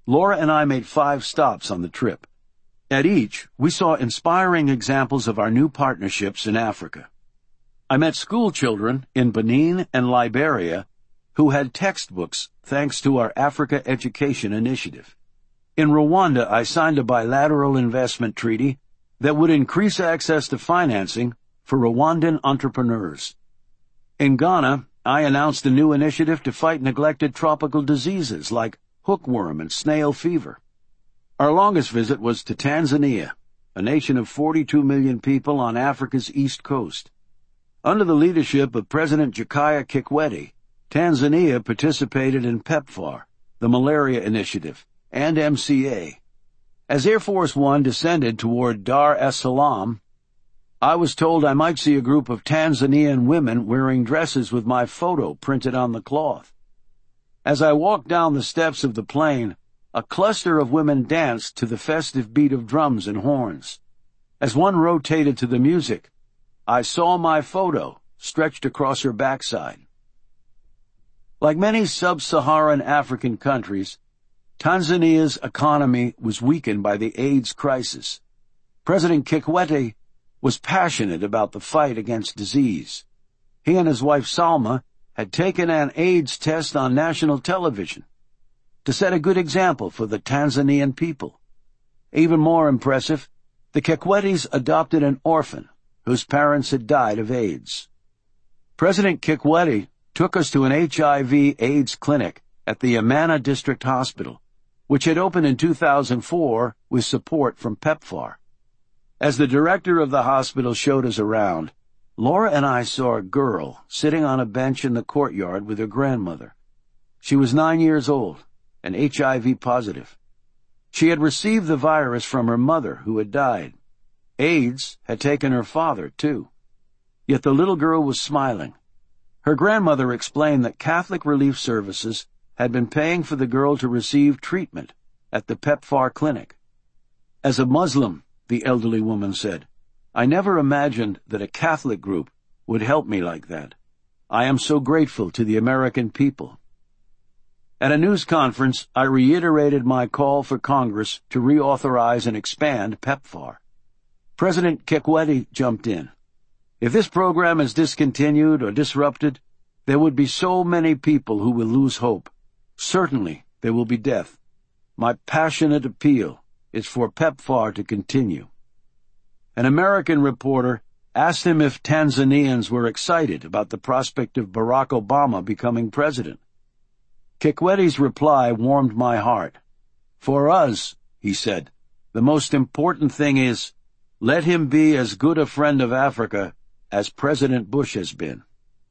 Laura and I made 5 stops on the trip. At each, we saw inspiring examples of our new partnerships in Africa. I met school children in Benin and Liberia who had textbooks thanks to our Africa Education Initiative. In Rwanda, I signed a bilateral investment treaty that would increase access to financing for Rwandan entrepreneurs. In Ghana, I announced a new initiative to fight neglected tropical diseases like hookworm and snail fever. Our longest visit was to Tanzania, a nation of 42 million people on Africa's east coast. Under the leadership of President Jakaya Kikwete, Tanzania participated in PEPFAR, the Malaria Initiative, and MCA. As Air Force One descended toward Dar es Salaam, I was told I might see a group of Tanzanian women wearing dresses with my photo printed on the cloth. As I walked down the steps of the plane, a cluster of women danced to the festive beat of drums and horns. As one rotated to the music, I saw my photo stretched across her backside. Like many sub-Saharan African countries, Tanzania's economy was weakened by the AIDS crisis. President Kikwete was passionate about the fight against disease. He and his wife Salma had taken an AIDS test on national television to set a good example for the Tanzanian people. Even more impressive, the Kikwetes adopted an orphan whose parents had died of AIDS. President Kikwete took us to an HIV/AIDS clinic at the Amana District Hospital, which had opened in 2004 with support from PEPFAR. As the director of the hospital showed us around, Laura and I saw a girl sitting on a bench in the courtyard with her grandmother. She was 9 years old and HIV positive. She had received the virus from her mother, who had died. AIDS had taken her father, too. Yet the little girl was smiling. Her grandmother explained that Catholic Relief Services had been paying for the girl to receive treatment at the PEPFAR clinic. As a Muslim, the elderly woman said, I never imagined that a Catholic group would help me like that. I am so grateful to the American people. At a news conference, I reiterated my call for Congress to reauthorize and expand PEPFAR. President Kikwete jumped in. If this program is discontinued or disrupted, there would be so many people who will lose hope. Certainly, there will be death. My passionate appeal is for PEPFAR to continue. An American reporter asked him if Tanzanians were excited about the prospect of Barack Obama becoming president. Kikwete's reply warmed my heart. For us, he said, the most important thing is, let him be as good a friend of Africa as President Bush has been.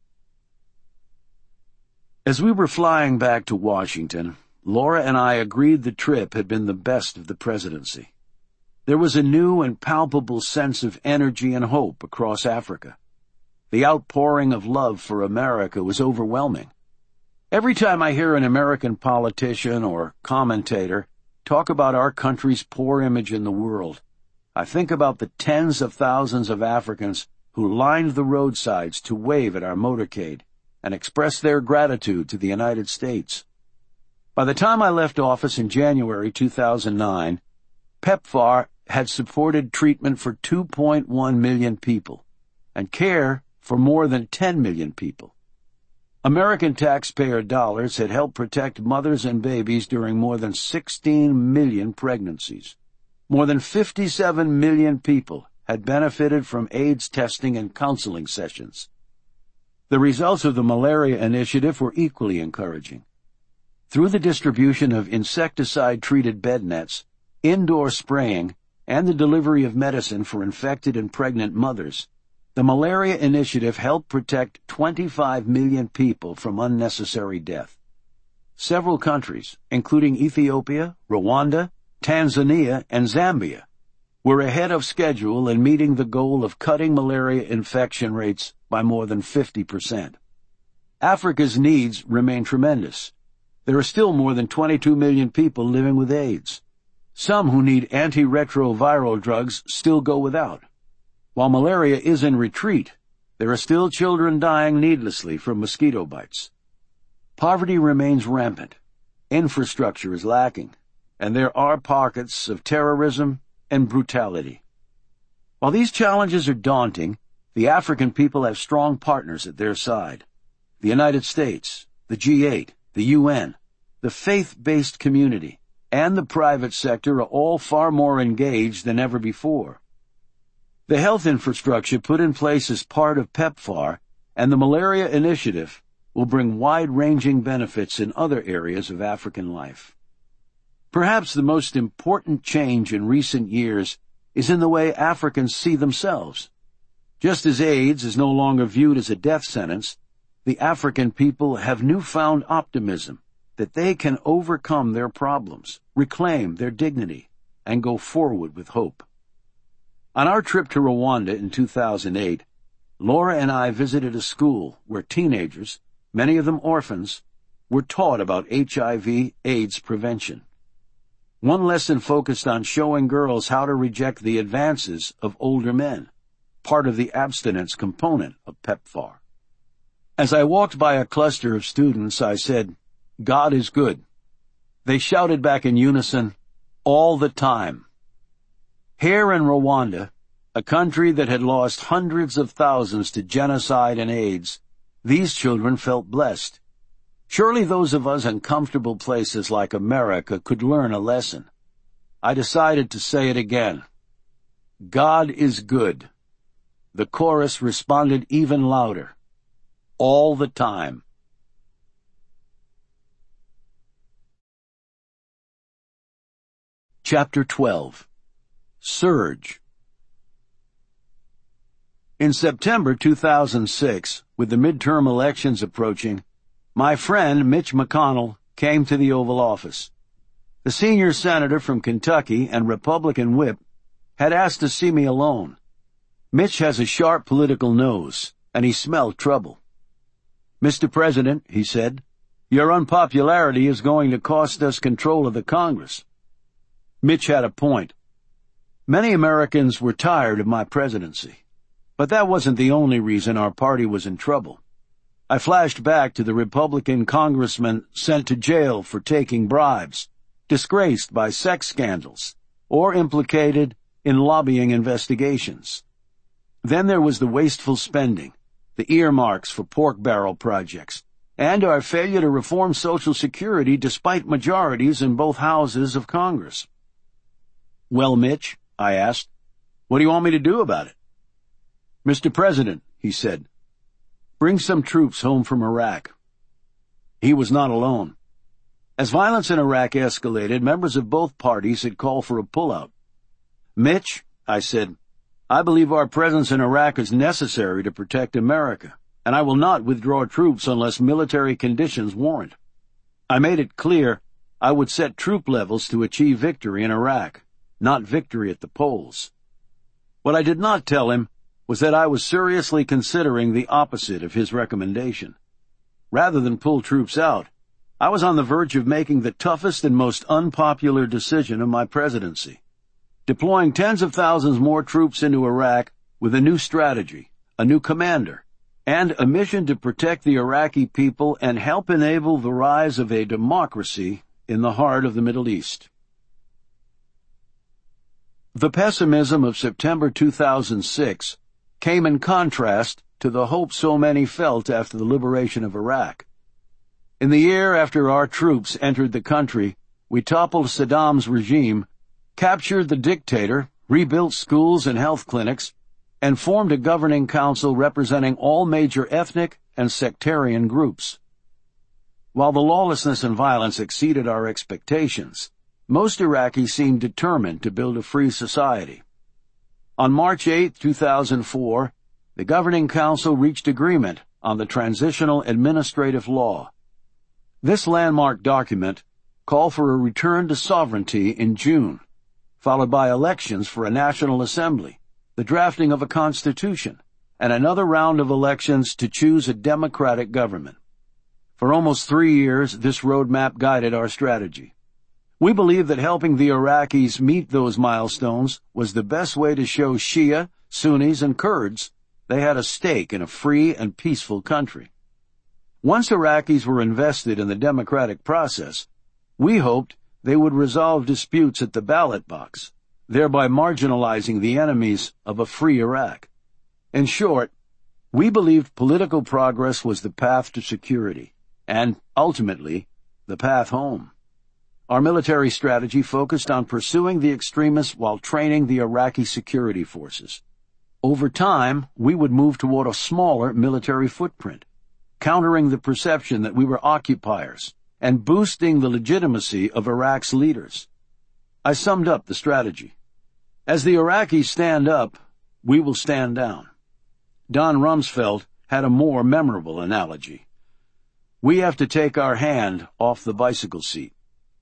As we were flying back to Washington, Laura and I agreed the trip had been the best of the presidency. There was a new and palpable sense of energy and hope across Africa. The outpouring of love for America was overwhelming. Every time I hear an American politician or commentator talk about our country's poor image in the world, I think about the tens of thousands of Africans who lined the roadsides to wave at our motorcade and express their gratitude to the United States. By the time I left office in January 2009, PEPFAR had supported treatment for 2.1 million people and care for more than 10 million people. American taxpayer dollars had helped protect mothers and babies during more than 16 million pregnancies. More than 57 million people had benefited from AIDS testing and counseling sessions. The results of the Malaria Initiative were equally encouraging. Through the distribution of insecticide-treated bed nets, indoor spraying, and the delivery of medicine for infected and pregnant mothers, the Malaria Initiative helped protect 25 million people from unnecessary death. Several countries, including Ethiopia, Rwanda, Tanzania, and Zambia, were ahead of schedule in meeting the goal of cutting malaria infection rates by more than 50%. Africa's needs remain tremendous. There are still more than 22 million people living with AIDS. Some who need antiretroviral drugs still go without. While malaria is in retreat, there are still children dying needlessly from mosquito bites. Poverty remains rampant. Infrastructure is lacking. and there are pockets of terrorism and brutality. While these challenges are daunting, the African people have strong partners at their side. The United States, the G8, the UN, the faith-based community, and the private sector are all far more engaged than ever before. The health infrastructure put in place as part of PEPFAR and the Malaria Initiative will bring wide-ranging benefits in other areas of African life. Perhaps the most important change in recent years is in the way Africans see themselves. Just as AIDS is no longer viewed as a death sentence, the African people have newfound optimism that they can overcome their problems, reclaim their dignity, and go forward with hope. On our trip to Rwanda in 2008, Laura and I visited a school where teenagers, many of them orphans, were taught about HIV/AIDS prevention. One lesson focused on showing girls how to reject the advances of older men, part of the abstinence component of PEPFAR. As I walked by a cluster of students, I said, "God is good." They shouted back in unison, "All the time." Here in Rwanda, a country that had lost hundreds of thousands to genocide and AIDS, these children felt blessed. Surely those of us in comfortable places like America could learn a lesson. I decided to say it again. God is good. The chorus responded even louder. All the time. Chapter 12. Surge. In September 2006, with the midterm elections approaching, my friend Mitch McConnell came to the Oval Office. The senior senator from Kentucky and Republican whip had asked to see me alone. Mitch has a sharp political nose, and he smelled trouble. "Mr. President," he said, "your unpopularity is going to cost us control of the Congress." Mitch had a point. Many Americans were tired of my presidency, but that wasn't the only reason our party was in trouble. I flashed back to the Republican congressman sent to jail for taking bribes, disgraced by sex scandals, or implicated in lobbying investigations. Then there was the wasteful spending, the earmarks for pork barrel projects, and our failure to reform Social Security despite majorities in both houses of Congress. "Well, Mitch," I asked, "what do you want me to do about it?" "Mr. President," he said, "bring some troops home from Iraq." He was not alone. As violence in Iraq escalated, members of both parties had called for a pullout. "Mitch," I said, "I believe our presence in Iraq is necessary to protect America, and I will not withdraw troops unless military conditions warrant." I made it clear I would set troop levels to achieve victory in Iraq, not victory at the polls. What I did not tell him was that I was seriously considering the opposite of his recommendation. Rather than pull troops out, I was on the verge of making the toughest and most unpopular decision of my presidency, deploying tens of thousands more troops into Iraq with a new strategy, a new commander, and a mission to protect the Iraqi people and help enable the rise of a democracy in the heart of the Middle East. The pessimism of September 2006 came in contrast to the hope so many felt after the liberation of Iraq. In the year after our troops entered the country, we toppled Saddam's regime, captured the dictator, rebuilt schools and health clinics, and formed a governing council representing all major ethnic and sectarian groups. While the lawlessness and violence exceeded our expectations, most Iraqis seemed determined to build a free society. On March 8, 2004, the Governing Council reached agreement on the Transitional Administrative Law. This landmark document called for a return to sovereignty in June, followed by elections for a National Assembly, the drafting of a constitution, and another round of elections to choose a democratic government. For almost 3 years, this roadmap guided our strategy. We believe that helping the Iraqis meet those milestones was the best way to show Shia, Sunnis, and Kurds they had a stake in a free and peaceful country. Once Iraqis were invested in the democratic process, we hoped they would resolve disputes at the ballot box, thereby marginalizing the enemies of a free Iraq. In short, we believed political progress was the path to security, and, ultimately, the path home. Our military strategy focused on pursuing the extremists while training the Iraqi security forces. Over time, we would move toward a smaller military footprint, countering the perception that we were occupiers and boosting the legitimacy of Iraq's leaders. I summed up the strategy. As the Iraqis stand up, we will stand down. Don Rumsfeld had a more memorable analogy. We have to take our hand off the bicycle seat.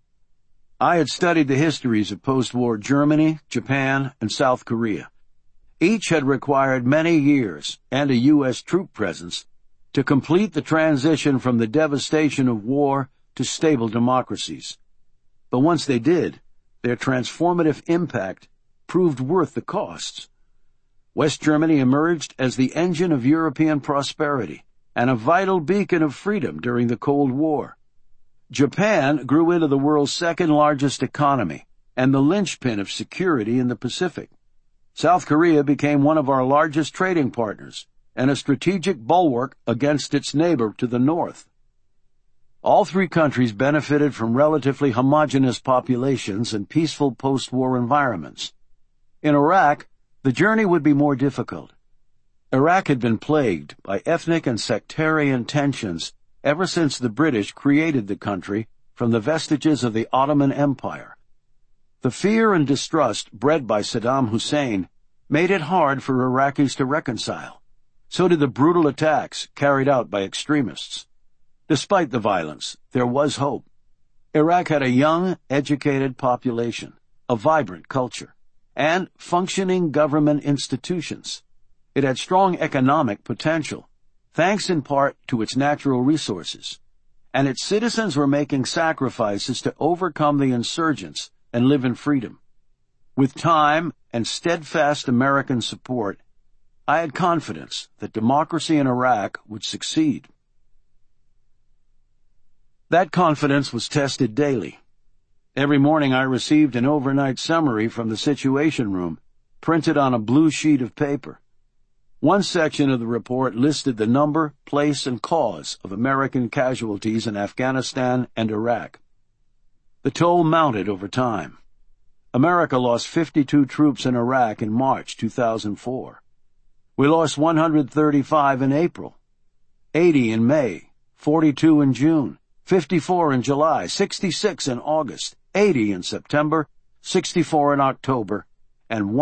I had studied the histories of post-war Germany, Japan, and South Korea. Each had required many years and a U.S. troop presence to complete the transition from the devastation of war to stable democracies. But once they did, their transformative impact proved worth the costs. West Germany emerged as the engine of European prosperity and a vital beacon of freedom during the Cold War. Japan grew into the world's second-largest economy and the linchpin of security in the Pacific. South Korea became one of our largest trading partners and a strategic bulwark against its neighbor to the north. All three countries benefited from relatively homogeneous populations and peaceful post-war environments. In Iraq, the journey would be more difficult. Iraq had been plagued by ethnic and sectarian tensions ever since the British created the country from the vestiges of the Ottoman Empire. The fear and distrust bred by Saddam Hussein made it hard for Iraqis to reconcile. So did the brutal attacks carried out by extremists. Despite the violence, there was hope. Iraq had a young, educated population, a vibrant culture, and functioning government institutions. It had strong economic potential, thanks in part to its natural resources, and its citizens were making sacrifices to overcome the insurgents and live in freedom. With time and steadfast American support, I had confidence that democracy in Iraq would succeed. That confidence was tested daily. Every morning I received an overnight summary from the Situation Room, printed on a blue sheet of paper. One section of the report listed the number, place, and cause of American casualties in Afghanistan and Iraq. The toll mounted over time. America lost 52 troops in Iraq in March 2004. We lost 135 in April, 80 in May, 42 in June, 54 in July, 66 in August, 80 in September, 64 in October, and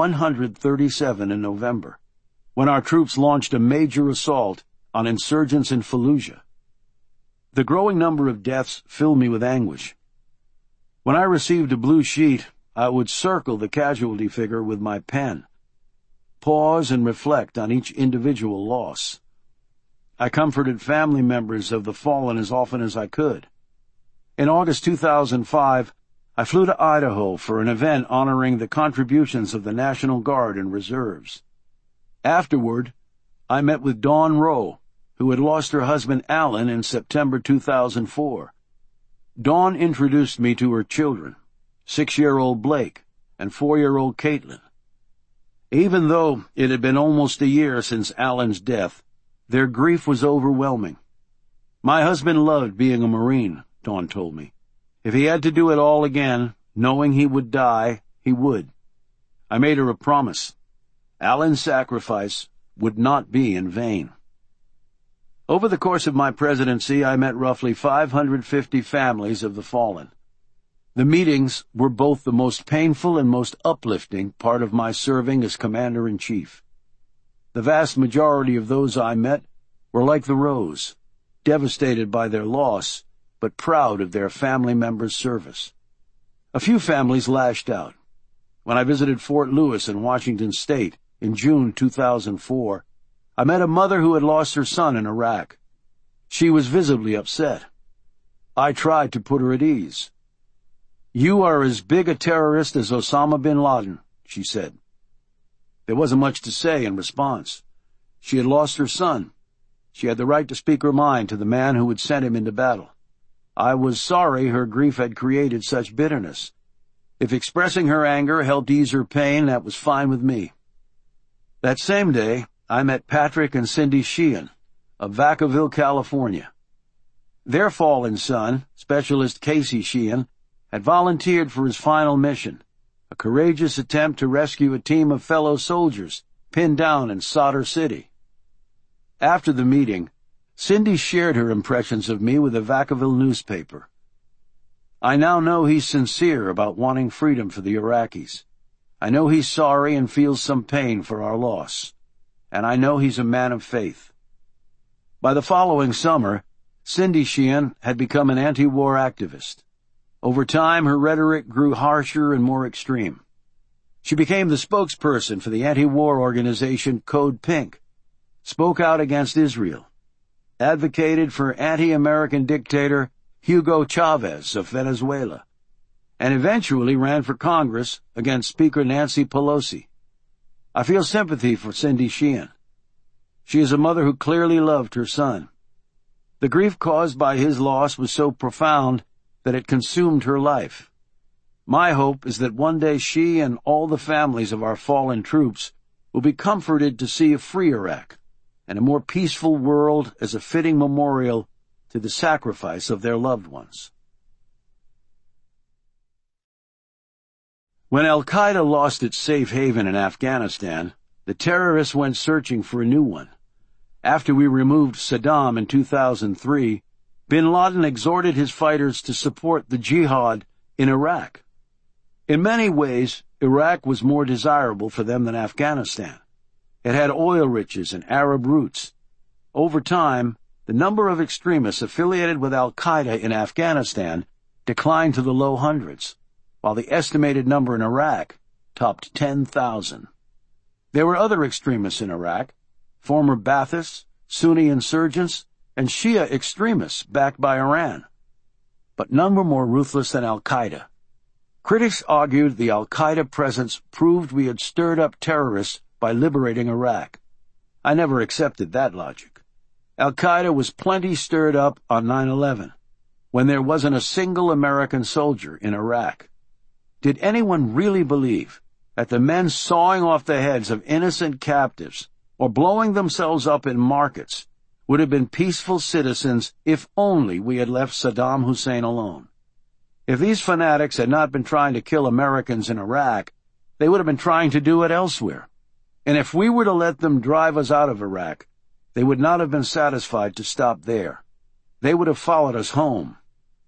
137 in November, when our troops launched a major assault on insurgents in Fallujah. The growing number of deaths filled me with anguish. When I received a blue sheet, I would circle the casualty figure with my pen, pause and reflect on each individual loss. I comforted family members of the fallen as often as I could. In August 2005, I flew to Idaho for an event honoring the contributions of the National Guard and Reserves. Afterward, I met with Dawn Rowe, who had lost her husband Alan in September 2004. Dawn introduced me to her children, 6-year-old Blake and 4-year-old Caitlin. Even though it had been almost a year since Alan's death, their grief was overwhelming. My husband loved being a Marine, Dawn told me. If he had to do it all again, knowing he would die, he would. I made her a promise. Alan's sacrifice would not be in vain. Over the course of my presidency, I met roughly 550 families of the fallen. The meetings were both the most painful and most uplifting part of my serving as Commander-in-Chief. The vast majority of those I met were like the Roes, devastated by their loss, but proud of their family members' service. A few families lashed out. When I visited Fort Lewis in Washington State in June 2004, I met a mother who had lost her son in Iraq. She was visibly upset. I tried to put her at ease. "You are as big a terrorist as Osama bin Laden," she said. There wasn't much to say in response. She had lost her son. She had the right to speak her mind to the man who had sent him into battle. I was sorry her grief had created such bitterness. If expressing her anger helped ease her pain, that was fine with me. That same day, I met Patrick and Cindy Sheehan of Vacaville, California. Their fallen son, Specialist Casey Sheehan, had volunteered for his final mission, a courageous attempt to rescue a team of fellow soldiers pinned down in Sadr City. After the meeting, Cindy shared her impressions of me with the Vacaville newspaper. I now know he's sincere about wanting freedom for the Iraqis. I know he's sorry and feels some pain for our loss. And I know he's a man of faith. By the following summer, Cindy Sheehan had become an anti-war activist. Over time, her rhetoric grew harsher and more extreme. She became the spokesperson for the anti-war organization Code Pink, spoke out against Israel, advocated for anti-American dictator Hugo Chavez of Venezuela, and eventually ran for Congress against Speaker Nancy Pelosi. I feel sympathy for Cindy Sheehan. She is a mother who clearly loved her son. The grief caused by his loss was so profound that it consumed her life. My hope is that one day she and all the families of our fallen troops will be comforted to see a free Iraq and a more peaceful world as a fitting memorial to the sacrifice of their loved ones. When al-Qaeda lost its safe haven in Afghanistan, the terrorists went searching for a new one. After we removed Saddam in 2003, bin Laden exhorted his fighters to support the jihad in Iraq. In many ways, Iraq was more desirable for them than Afghanistan. It had oil riches and Arab roots. Over time, the number of extremists affiliated with al-Qaeda in Afghanistan declined to the low hundreds, while the estimated number in Iraq topped 10,000. There were other extremists in Iraq, former Baathists, Sunni insurgents, and Shia extremists backed by Iran. But none were more ruthless than al-Qaeda. Critics argued the al-Qaeda presence proved we had stirred up terrorists by liberating Iraq. I never accepted that logic. Al-Qaeda was plenty stirred up on 9/11, when there wasn't a single American soldier in Iraq. Did anyone really believe that the men sawing off the heads of innocent captives or blowing themselves up in markets would have been peaceful citizens if only we had left Saddam Hussein alone? If these fanatics had not been trying to kill Americans in Iraq, they would have been trying to do it elsewhere. And if we were to let them drive us out of Iraq, they would not have been satisfied to stop there. They would have followed us home.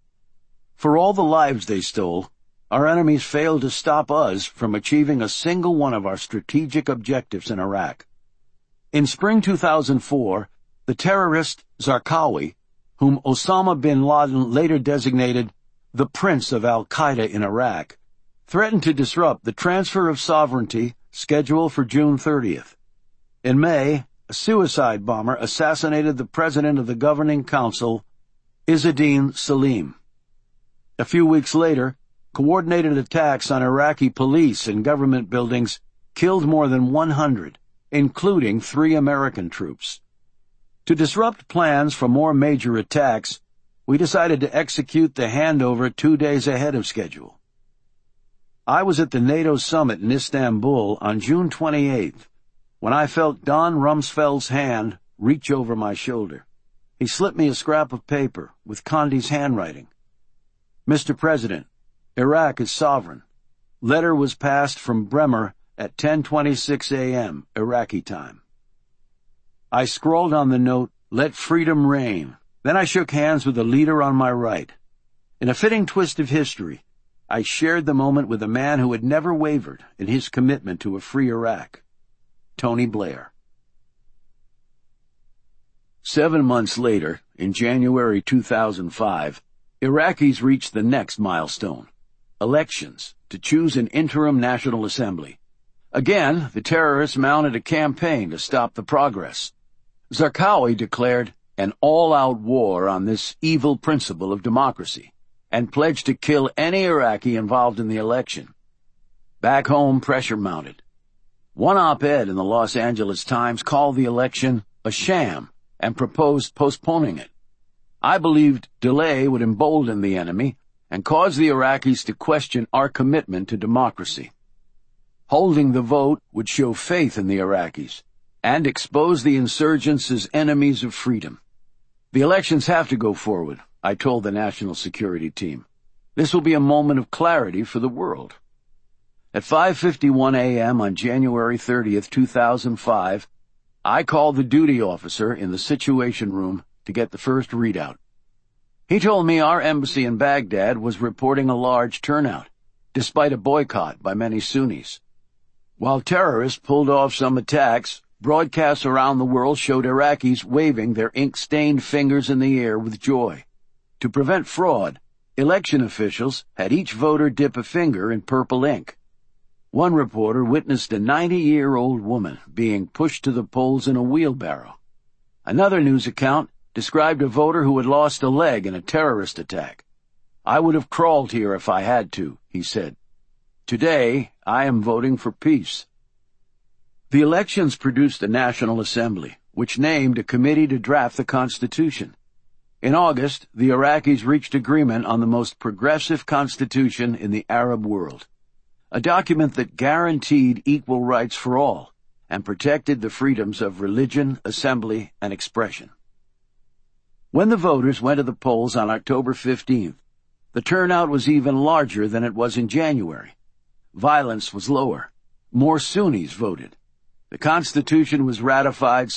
For all the lives they stole, our enemies failed to stop us from achieving a single one of our strategic objectives in Iraq. In spring 2004, the terrorist Zarqawi, whom Osama bin Laden later designated the Prince of al-Qaeda in Iraq, threatened to disrupt the transfer of sovereignty scheduled for June 30th. In May, a suicide bomber assassinated the president of the governing council, Izzeddin Salim. A few weeks later, coordinated attacks on Iraqi police and government buildings killed more than 100, including 3 American troops. To disrupt plans for more major attacks, we decided to execute the handover 2 days ahead of schedule. I was at the NATO summit in Istanbul on June 28th when I felt Don Rumsfeld's hand reach over my shoulder. He slipped me a scrap of paper with Condi's handwriting. Mr. President, Iraq is sovereign. Letter was passed from Bremer at 10:26 a.m. Iraqi time. I scrawled on the note, "Let freedom reign." Then I shook hands with the leader on my right. In a fitting twist of history, I shared the moment with a man who had never wavered in his commitment to a free Iraq, Tony Blair. 7 months later, in January 2005, Iraqis reached the next milestone, elections to choose an interim National Assembly. Again, the terrorists mounted a campaign to stop the progress. Zarqawi declared an all-out war on this evil principle of democracy and pledged to kill any Iraqi involved in the election. Back home, pressure mounted. One op-ed in the Los Angeles Times called the election a sham and proposed postponing it. I believed delay would embolden the enemy and cause the Iraqis to question our commitment to democracy. Holding the vote would show faith in the Iraqis and expose the insurgents as enemies of freedom. The elections have to go forward, I told the national security team. This will be a moment of clarity for the world. At 5:51 a.m. on January 30th, 2005, I called the duty officer in the Situation Room to get the first readout. He told me our embassy in Baghdad was reporting a large turnout, despite a boycott by many Sunnis. While terrorists pulled off some attacks, broadcasts around the world showed Iraqis waving their ink-stained fingers in the air with joy. To prevent fraud, election officials had each voter dip a finger in purple ink. One reporter witnessed a 90-year-old woman being pushed to the polls in a wheelbarrow. Another news account described a voter who had lost a leg in a terrorist attack. "I would have crawled here if I had to," he said. "Today, I am voting for peace." The elections produced a National Assembly, which named a committee to draft the Constitution. In August, the Iraqis reached agreement on the most progressive constitution in the Arab world, a document that guaranteed equal rights for all and protected the freedoms of religion, assembly, and expression. When the voters went to the polls on October 15th, the turnout was even larger than it was in January. Violence was lower. More Sunnis voted. The Constitution was ratified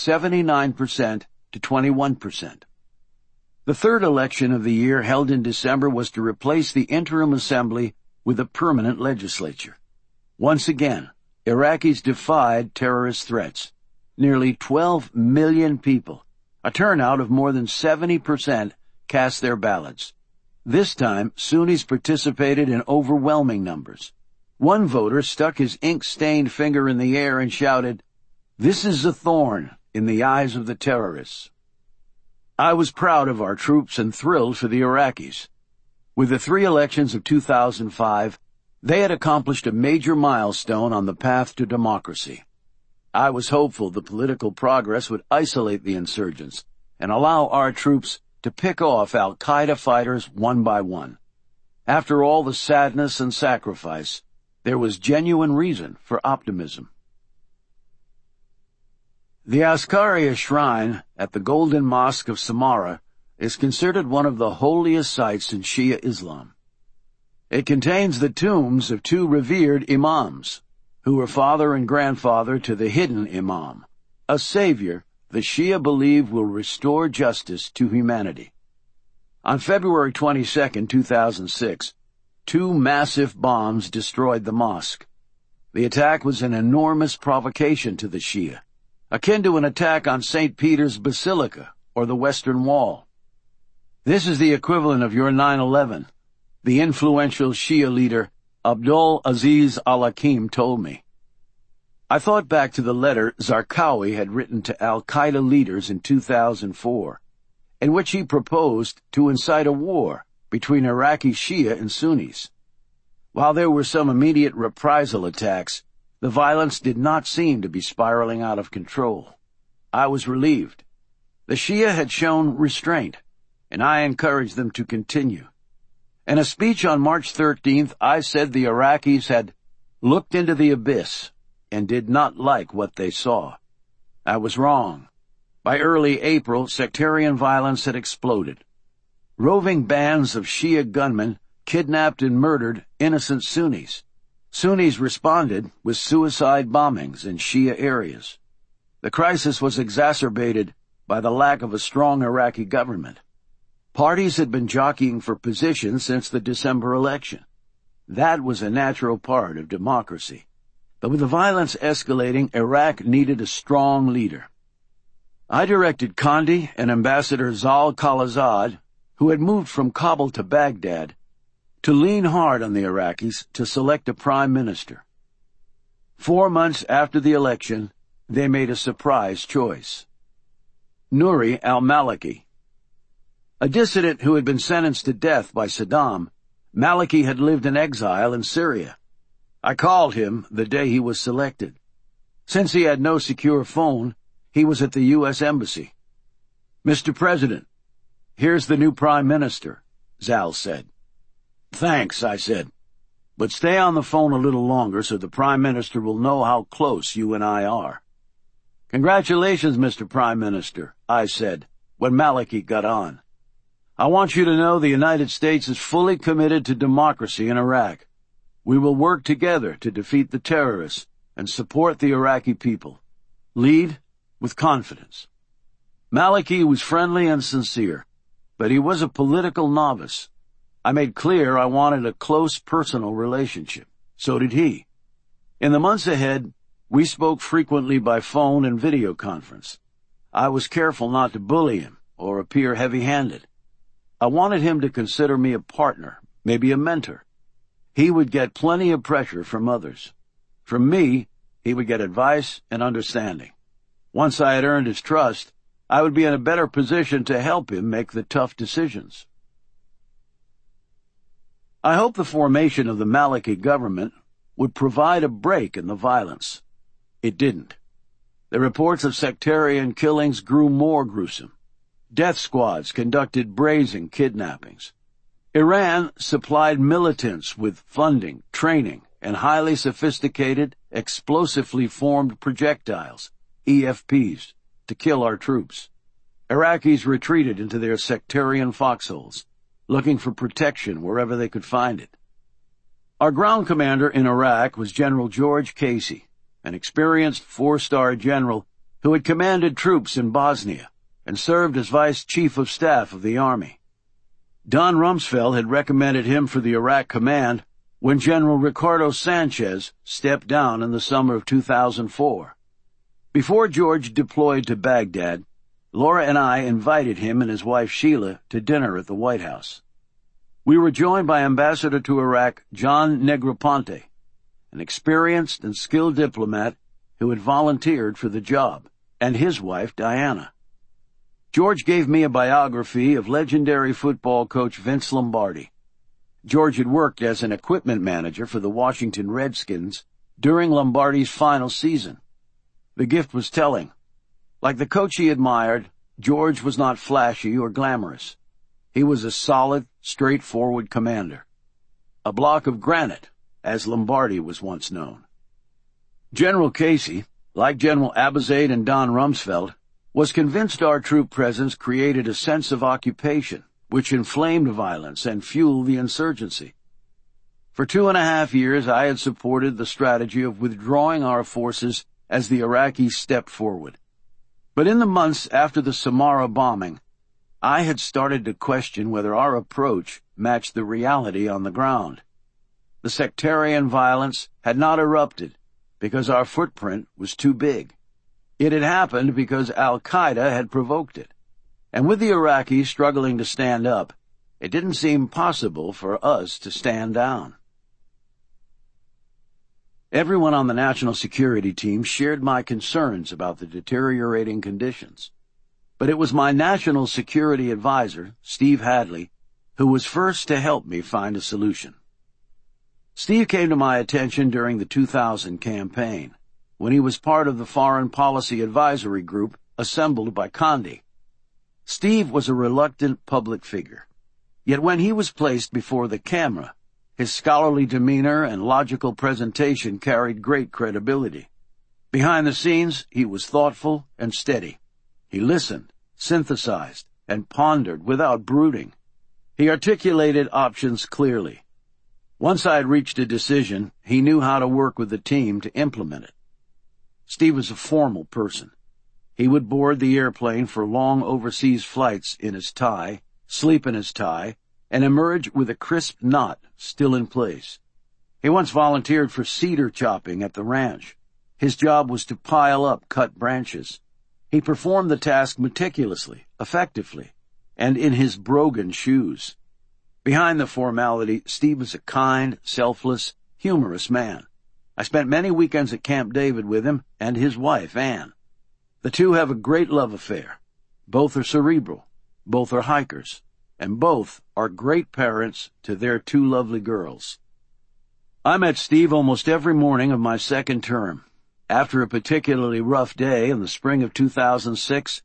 79% to 21%. The third election of the year, held in December, was to replace the interim assembly with a permanent legislature. Once again, Iraqis defied terrorist threats. Nearly 12 million people, a turnout of more than 70%, cast their ballots. This time, Sunnis participated in overwhelming numbers. One voter stuck his ink-stained finger in the air and shouted, "This is a thorn in the eyes of the terrorists." I was proud of our troops and thrilled for the Iraqis. With the three elections of 2005, they had accomplished a major milestone on the path to democracy. I was hopeful the political progress would isolate the insurgents and allow our troops to pick off al-Qaeda fighters one by one. After all the sadness and sacrifice, there was genuine reason for optimism. The Askaria Shrine at the Golden Mosque of Samarra is considered one of the holiest sites in Shia Islam. It contains the tombs of two revered imams, who were father and grandfather to the hidden imam, a savior the Shia believe will restore justice to humanity. On February 22, 2006, two massive bombs destroyed the mosque. The attack was an enormous provocation to the Shia, akin to an attack on St. Peter's Basilica or the Western Wall. "This is the equivalent of your 9/11, the influential Shia leader Abdul Aziz al-Hakim told me. I thought back to the letter Zarqawi had written to al-Qaeda leaders in 2004, in which he proposed to incite a war between Iraqi Shia and Sunnis. While there were some immediate reprisal attacks, the violence did not seem to be spiraling out of control. I was relieved. The Shia had shown restraint, and I encouraged them to continue. In a speech on March 13th, I said the Iraqis had looked into the abyss and did not like what they saw. I was wrong. By early April, sectarian violence had exploded. Roving bands of Shia gunmen kidnapped and murdered innocent Sunnis. Sunnis responded with suicide bombings in Shia areas. The crisis was exacerbated by the lack of a strong Iraqi government. Parties had been jockeying for position since the December election. That was a natural part of democracy. But with the violence escalating, Iraq needed a strong leader. I directed Condi and Ambassador Zal Khalilzad, who had moved from Kabul to Baghdad, to lean hard on the Iraqis to select a prime minister. 4 months after the election, they made a surprise choice. Nouri al-Maliki. A dissident who had been sentenced to death by Saddam, Maliki had lived in exile in Syria. I called him the day he was selected. Since he had no secure phone, he was at the U.S. Embassy. "Mr. President, "Here's the new Prime Minister," Zal said. "Thanks," I said. "But stay on the phone a little longer so the Prime Minister will know how close you and I are." "Congratulations, Mr. Prime Minister," I said, when Maliki got on. "I want you to know the United States is fully committed to democracy in Iraq. We will work together to defeat the terrorists and support the Iraqi people. Lead with confidence." Maliki was friendly and sincere, but he was a political novice. I made clear I wanted a close personal relationship. So did he. In the months ahead, we spoke frequently by phone and video conference. I was careful not to bully him or appear heavy-handed. I wanted him to consider me a partner, maybe a mentor. He would get plenty of pressure from others. From me, he would get advice and understanding. Once I had earned his trust, I would be in a better position to help him make the tough decisions. I hoped the formation of the Maliki government would provide a break in the violence. It didn't. The reports of sectarian killings grew more gruesome. Death squads conducted brazen kidnappings. Iran supplied militants with funding, training, and highly sophisticated, explosively formed projectiles, EFPs, to kill our troops. Iraqis retreated into their sectarian foxholes, looking for protection wherever they could find it. Our ground commander in Iraq was General George Casey, an experienced four-star general who had commanded troops in Bosnia and served as Vice Chief of Staff of the Army. Don Rumsfeld had recommended him for the Iraq command when General Ricardo Sanchez stepped down in the summer of 2004. Before George deployed to Baghdad, Laura and I invited him and his wife Sheila to dinner at the White House. We were joined by Ambassador to Iraq John Negroponte, an experienced and skilled diplomat who had volunteered for the job, and his wife Diana. George gave me a biography of legendary football coach Vince Lombardi. George had worked as an equipment manager for the Washington Redskins during Lombardi's final season. The gift was telling. Like the coach he admired, George was not flashy or glamorous. He was a solid, straightforward commander. A block of granite, as Lombardi was once known. General Casey, like General Abizaid and Don Rumsfeld, was convinced our troop presence created a sense of occupation, which inflamed violence and fueled the insurgency. For 2.5 years, I had supported the strategy of withdrawing our forces as the Iraqis stepped forward. But in the months after the Samarra bombing, I had started to question whether our approach matched the reality on the ground. The sectarian violence had not erupted because our footprint was too big. It had happened because Al-Qaeda had provoked it. And with the Iraqis struggling to stand up, it didn't seem possible for us to stand down. Everyone on the national security team shared my concerns about the deteriorating conditions. But it was my national security advisor, Steve Hadley, who was first to help me find a solution. Steve came to my attention during the 2000 campaign, when he was part of the Foreign Policy Advisory Group assembled by Condi. Steve was a reluctant public figure. Yet when he was placed before the camera, his scholarly demeanor and logical presentation carried great credibility. Behind the scenes, he was thoughtful and steady. He listened, synthesized, and pondered without brooding. He articulated options clearly. Once I had reached a decision, he knew how to work with the team to implement it. Steve was a formal person. He would board the airplane for long overseas flights in his tie, sleep in his tie, and emerge with a crisp knot still in place. He once volunteered for cedar chopping at the ranch. His job was to pile up cut branches. He performed the task meticulously, effectively, and in his brogan shoes. Behind the formality, Steve was a kind, selfless, humorous man. I spent many weekends at Camp David with him and his wife, Anne. The two have a great love affair. Both are cerebral, both are hikers, and both are great parents to their 2 lovely girls. I met Steve almost every morning of my second term. After a particularly rough day in the spring of 2006,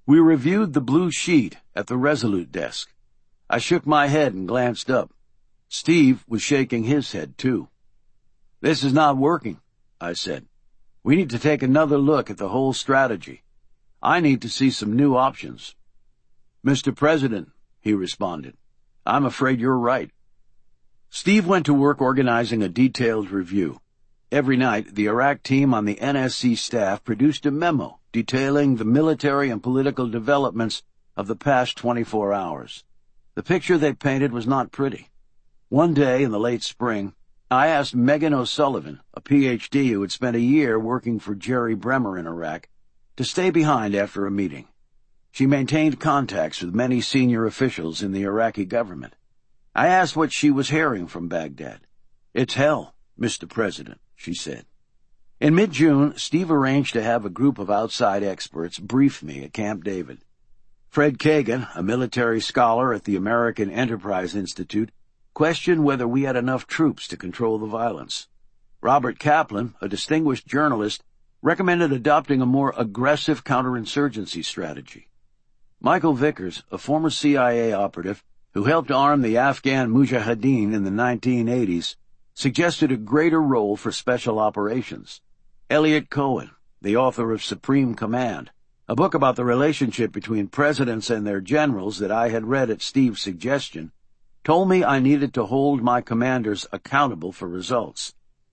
We reviewed the blue sheet at the Resolute desk. I shook my head and glanced up. Steve was shaking his head, too. "This is not working," I said. "We need to take another look at the whole strategy. I need to see some new options." "Mr. President," he responded, "I'm afraid you're right." Steve went to work organizing a detailed review. Every night, the Iraq team on the NSC staff produced a memo detailing the military and political developments of the past 24 hours. The picture they painted was not pretty. One day in the late spring, I asked Megan O'Sullivan, a Ph.D. who had spent a year working for Jerry Bremer in Iraq, to stay behind after a meeting. She maintained contacts with many senior officials in the Iraqi government. I asked what she was hearing from Baghdad. "It's hell, Mr. President," she said. In mid-June, Steve arranged to have a group of outside experts brief me at Camp David. Fred Kagan, a military scholar at the American Enterprise Institute, questioned whether we had enough troops to control the violence. Robert Kaplan, a distinguished journalist, recommended adopting a more aggressive counterinsurgency strategy. Michael Vickers, a former CIA operative who helped arm the Afghan Mujahideen in the 1980s, suggested a greater role for special operations. Elliot Cohen, the author of Supreme Command, a book about the relationship between presidents and their generals that I had read at Steve's suggestion, told me I needed to hold my commanders accountable for results.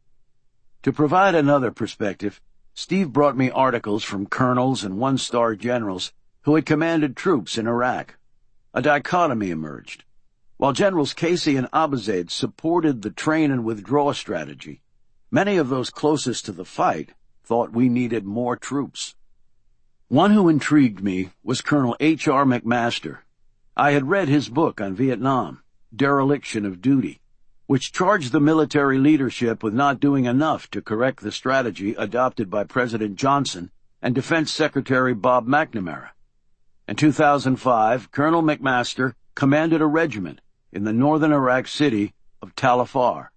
To provide another perspective, Steve brought me articles from colonels and one-star generals who had commanded troops in Iraq. A dichotomy emerged. While Generals Casey and Abizaid supported the train-and-withdraw strategy, many of those closest to the fight thought we needed more troops. One who intrigued me was Colonel H.R. McMaster. I had read his book on Vietnam, Dereliction of Duty, which charged the military leadership with not doing enough to correct the strategy adopted by President Johnson and Defense Secretary Bob McNamara. In 2005, Colonel McMaster commanded a regiment in the northern Iraq city of Tal Afar.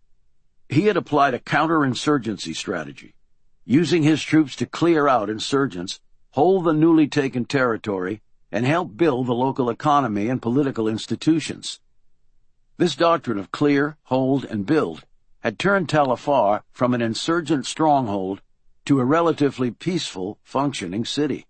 He had applied a counterinsurgency strategy, using his troops to clear out insurgents, hold the newly taken territory, and help build the local economy and political institutions. This doctrine of clear, hold, and build had turned Tal Afar from an insurgent stronghold to a relatively peaceful, functioning city.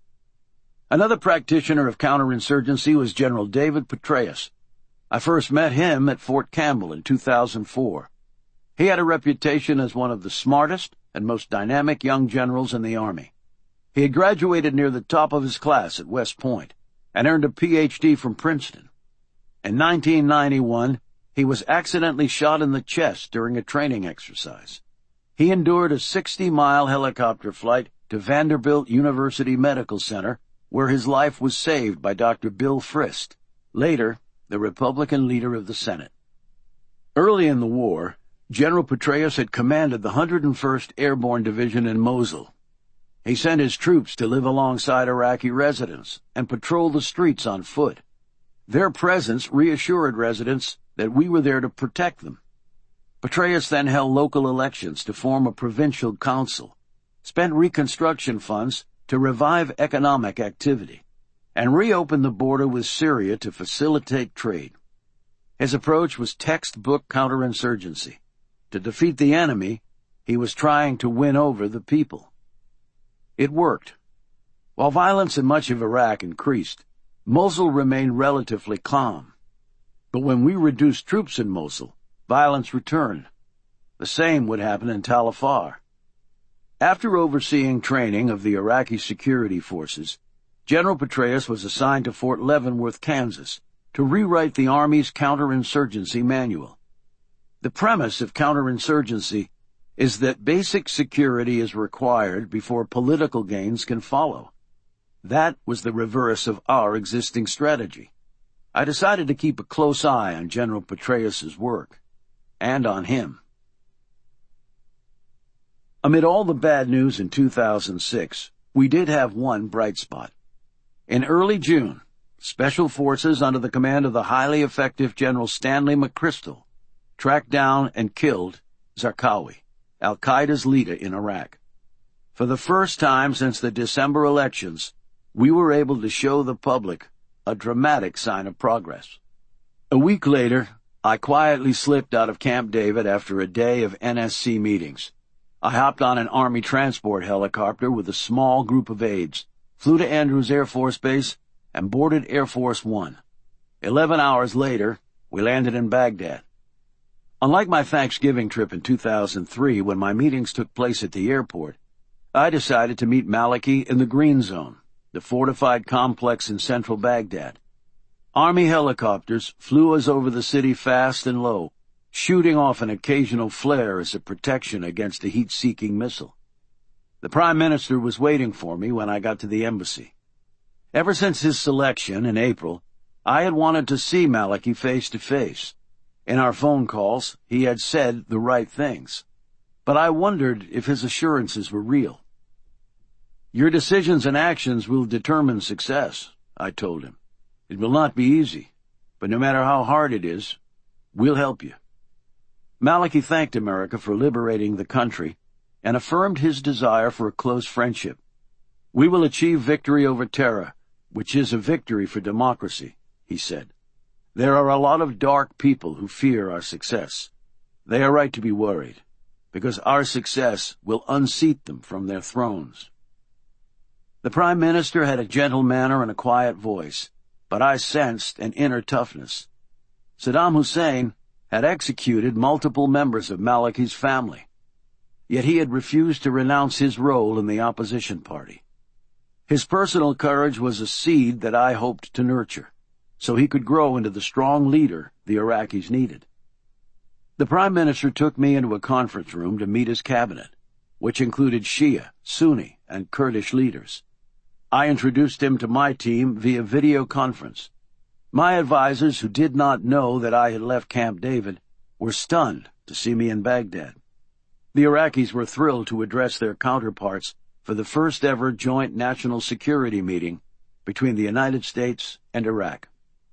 Another practitioner of counterinsurgency was General David Petraeus. I first met him at Fort Campbell in 2004. He had a reputation as one of the smartest and most dynamic young generals in the Army. He had graduated near the top of his class at West Point and earned a Ph.D. from Princeton. In 1991, he was accidentally shot in the chest during a training exercise. He endured a 60-mile helicopter flight to Vanderbilt University Medical Center, where his life was saved by Dr. Bill Frist, later the Republican leader of the Senate. Early in the war, General Petraeus had commanded the 101st Airborne Division in Mosul. He sent his troops to live alongside Iraqi residents and patrol the streets on foot. Their presence reassured residents that we were there to protect them. Petraeus then held local elections to form a provincial council, spent reconstruction funds to revive economic activity, and reopened the border with Syria to facilitate trade. His approach was textbook counterinsurgency. To defeat the enemy, he was trying to win over the people. It worked. While violence in much of Iraq increased, Mosul remained relatively calm. But when we reduced troops in Mosul, violence returned. The same would happen in Tal Afar. After overseeing training of the Iraqi security forces, General Petraeus was assigned to Fort Leavenworth, Kansas, to rewrite the Army's counterinsurgency manual. The premise of counterinsurgency is that basic security is required before political gains can follow. That was the reverse of our existing strategy. I decided to keep a close eye on General Petraeus's work, and on him. Amid all the bad news in 2006, we did have one bright spot. In early June, Special Forces under the command of the highly effective General Stanley McChrystal tracked down and killed Zarqawi, al-Qaeda's leader in Iraq. For the first time since the December elections, we were able to show the public a dramatic sign of progress. A week later, I quietly slipped out of Camp David after a day of NSC meetings. I hopped on an Army transport helicopter with a small group of aides, flew to Andrews Air Force Base, and boarded Air Force One. 11 hours later, we landed in Baghdad. Unlike my Thanksgiving trip in 2003, when my meetings took place at the airport, I decided to meet Maliki in the Green Zone, the fortified complex in central Baghdad. Army helicopters flew us over the city fast and low, shooting off an occasional flare as a protection against a heat-seeking missile. The Prime Minister was waiting for me when I got to the embassy. Ever since his selection in April, I had wanted to see Maliki face to face. In our phone calls, he had said the right things, but I wondered if his assurances were real. "Your decisions and actions will determine success," I told him. "It will not be easy, but no matter how hard it is, we'll help you." Maliki thanked America for liberating the country and affirmed his desire for a close friendship. "We will achieve victory over terror, which is a victory for democracy," he said. "There are a lot of dark people who fear our success. They are right to be worried, because our success will unseat them from their thrones." The Prime Minister had a gentle manner and a quiet voice, but I sensed an inner toughness. Saddam Hussein had executed multiple members of Maliki's family, yet he had refused to renounce his role in the opposition party. His personal courage was a seed that I hoped to nurture, so he could grow into the strong leader the Iraqis needed. The Prime Minister took me into a conference room to meet his cabinet, which included Shia, Sunni, and Kurdish leaders. I introduced him to my team via video conference. My advisors, who did not know that I had left Camp David, were stunned to see me in Baghdad. The Iraqis were thrilled to address their counterparts for the first-ever joint national security meeting between the United States and Iraq.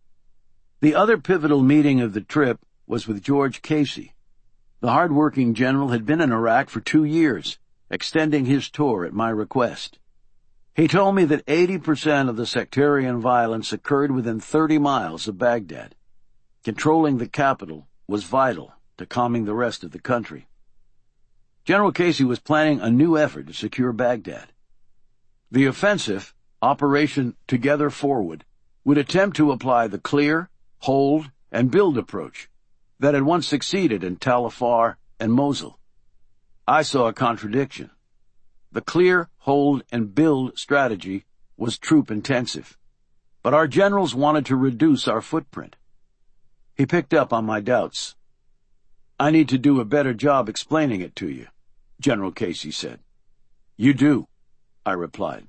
The other pivotal meeting of the trip was with George Casey. The hard-working general had been in Iraq for 2 years, extending his tour at my request. He told me that 80% of the sectarian violence occurred within 30 miles of Baghdad. Controlling the capital was vital to calming the rest of the country. General Casey was planning a new effort to secure Baghdad. The offensive, Operation Together Forward, would attempt to apply the clear, hold, and build approach that had once succeeded in Tal Afar and Mosul. I saw a contradiction. The clear, hold, and build strategy was troop-intensive, but our generals wanted to reduce our footprint. He picked up on my doubts. "I need to do a better job explaining it to you," General Casey said. "You do," I replied.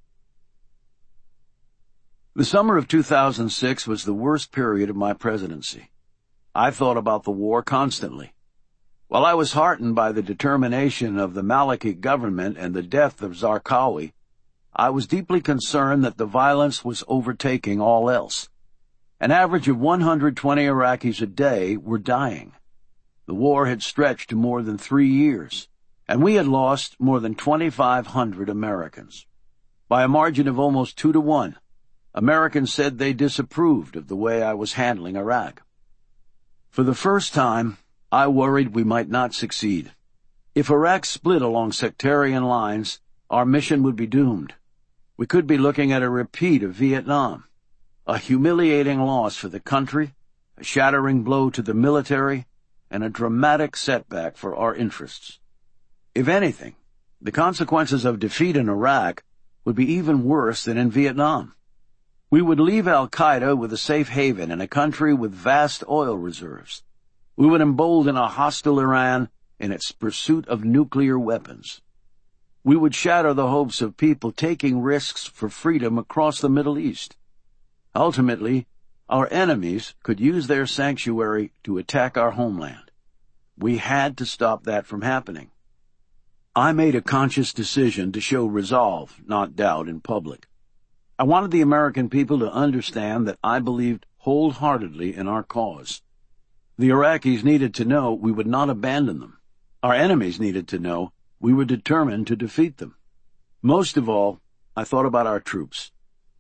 The summer of 2006 was the worst period of my presidency. I thought about the war constantly. While I was heartened by the determination of the Maliki government and the death of Zarqawi, I was deeply concerned that the violence was overtaking all else. An average of 120 Iraqis a day were dying. The war had stretched to more than 3 years, and we had lost more than 2,500 Americans. By a margin of almost 2-1, Americans said they disapproved of the way I was handling Iraq. For the first time, I worried we might not succeed. If Iraq split along sectarian lines, our mission would be doomed. We could be looking at a repeat of Vietnam, a humiliating loss for the country, a shattering blow to the military, and a dramatic setback for our interests. If anything, the consequences of defeat in Iraq would be even worse than in Vietnam. We would leave al-Qaeda with a safe haven in a country with vast oil reserves. We would embolden a hostile Iran in its pursuit of nuclear weapons. We would shatter the hopes of people taking risks for freedom across the Middle East. Ultimately, our enemies could use their sanctuary to attack our homeland. We had to stop that from happening. I made a conscious decision to show resolve, not doubt, in public. I wanted the American people to understand that I believed wholeheartedly in our cause. The Iraqis needed to know we would not abandon them. Our enemies needed to know we were determined to defeat them. Most of all, I thought about our troops.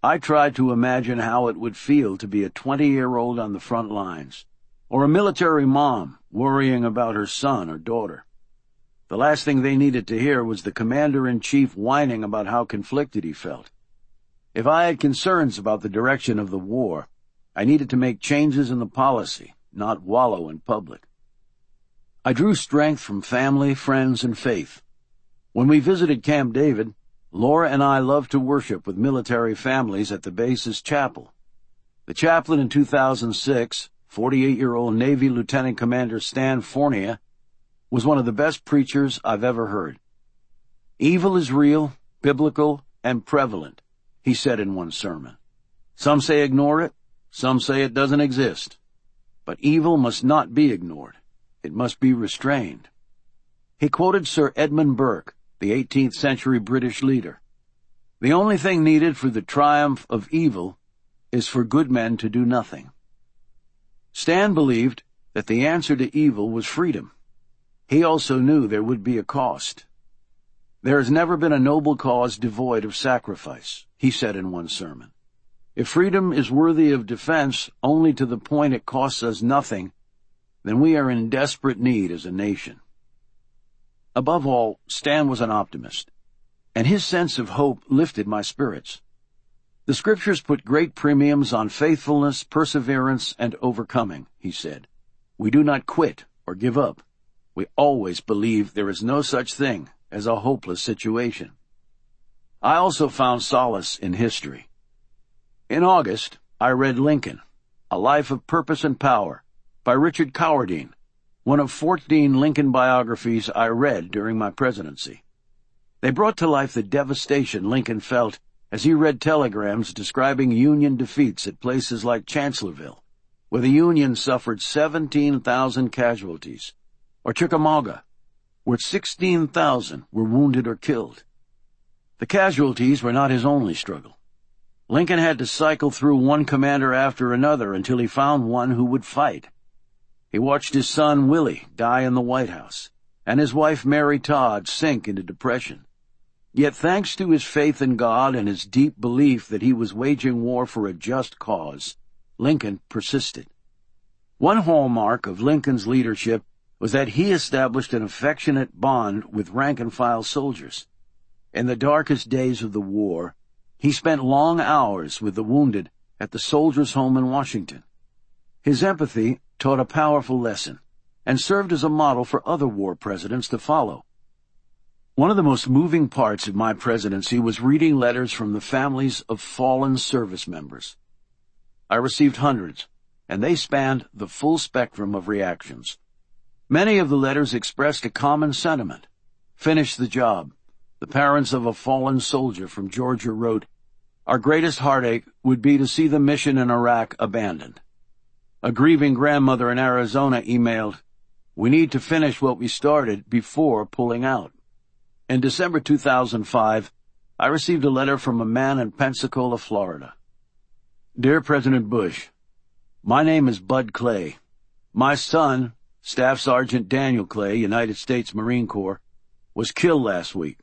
I tried to imagine how it would feel to be a 20-year-old on the front lines, or a military mom worrying about her son or daughter. The last thing they needed to hear was the commander-in-chief whining about how conflicted he felt. If I had concerns about the direction of the war, I needed to make changes in the policy, not wallow in public. I drew strength from family, friends, and faith. When we visited Camp David, Laura and I loved to worship with military families at the base's chapel. The chaplain in 2006, 48-year-old Navy Lieutenant Commander Stan Fournier, was one of the best preachers I've ever heard. Evil is real, biblical, and prevalent, he said in one sermon. Some say ignore it, some say it doesn't exist. But evil must not be ignored. It must be restrained. He quoted Sir Edmund Burke, the 18th century British leader. The only thing needed for the triumph of evil is for good men to do nothing. Stan believed that the answer to evil was freedom. He also knew there would be a cost. There has never been a noble cause devoid of sacrifice, he said in one sermon. If freedom is worthy of defense only to the point it costs us nothing, then we are in desperate need as a nation. Above all, Stan was an optimist, and his sense of hope lifted my spirits. The Scriptures put great premiums on faithfulness, perseverance, and overcoming, he said. We do not quit or give up. We always believe there is no such thing as a hopeless situation. I also found solace in history. In August, I read Lincoln, A Life of Purpose and Power, by Richard Cowardine, one of 14 Lincoln biographies I read during my presidency. They brought to life the devastation Lincoln felt as he read telegrams describing Union defeats at places like Chancellorsville, where the Union suffered 17,000 casualties, or Chickamauga, where 16,000 were wounded or killed. The casualties were not his only struggle. Lincoln had to cycle through one commander after another until he found one who would fight. He watched his son Willie die in the White House, and his wife Mary Todd sink into depression. Yet thanks to his faith in God and his deep belief that he was waging war for a just cause, Lincoln persisted. One hallmark of Lincoln's leadership was that he established an affectionate bond with rank-and-file soldiers. In the darkest days of the war, he spent long hours with the wounded at the Soldiers' Home in Washington. His empathy taught a powerful lesson and served as a model for other war presidents to follow. One of the most moving parts of my presidency was reading letters from the families of fallen service members. I received hundreds, and they spanned the full spectrum of reactions. Many of the letters expressed a common sentiment. Finish the job. The parents of a fallen soldier from Georgia wrote, "Our greatest heartache would be to see the mission in Iraq abandoned." A grieving grandmother in Arizona emailed, "We need to finish what we started before pulling out." In December 2005, I received a letter from a man in Pensacola, Florida. Dear President Bush, my name is Bud Clay. My son, Staff Sergeant Daniel Clay, United States Marine Corps, was killed last week,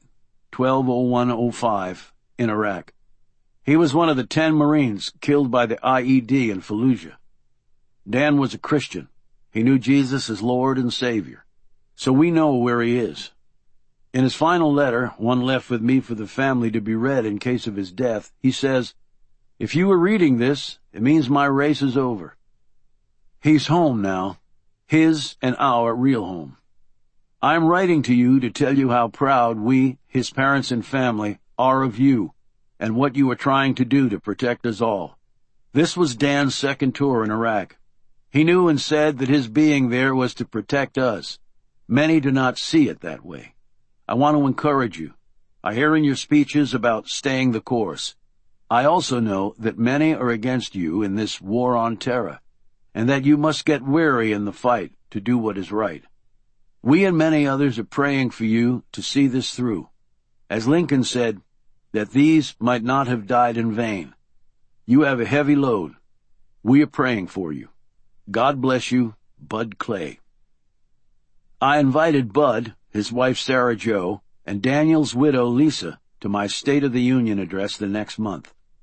12/01/05, in Iraq. He was one of the 10 Marines killed by the IED in Fallujah. Dan was a Christian. He knew Jesus as Lord and Savior. So we know where he is. In his final letter, one left with me for the family to be read in case of his death, he says, "If you are reading this, it means my race is over." He's home now, his and our real home. I am writing to you to tell you how proud we, his parents and family, are of you and what you are trying to do to protect us all. This was Dan's second tour in Iraq. He knew and said that his being there was to protect us. Many do not see it that way. I want to encourage you. I hear in your speeches about staying the course. I also know that many are against you in this war on terror, and that you must get weary in the fight to do what is right. We and many others are praying for you to see this through. As Lincoln said, that these might not have died in vain. You have a heavy load. We are praying for you. God bless you, Bud Clay. I invited Bud, his wife Sarah Jo, and Daniel's widow Lisa to my State of the Union address the next month.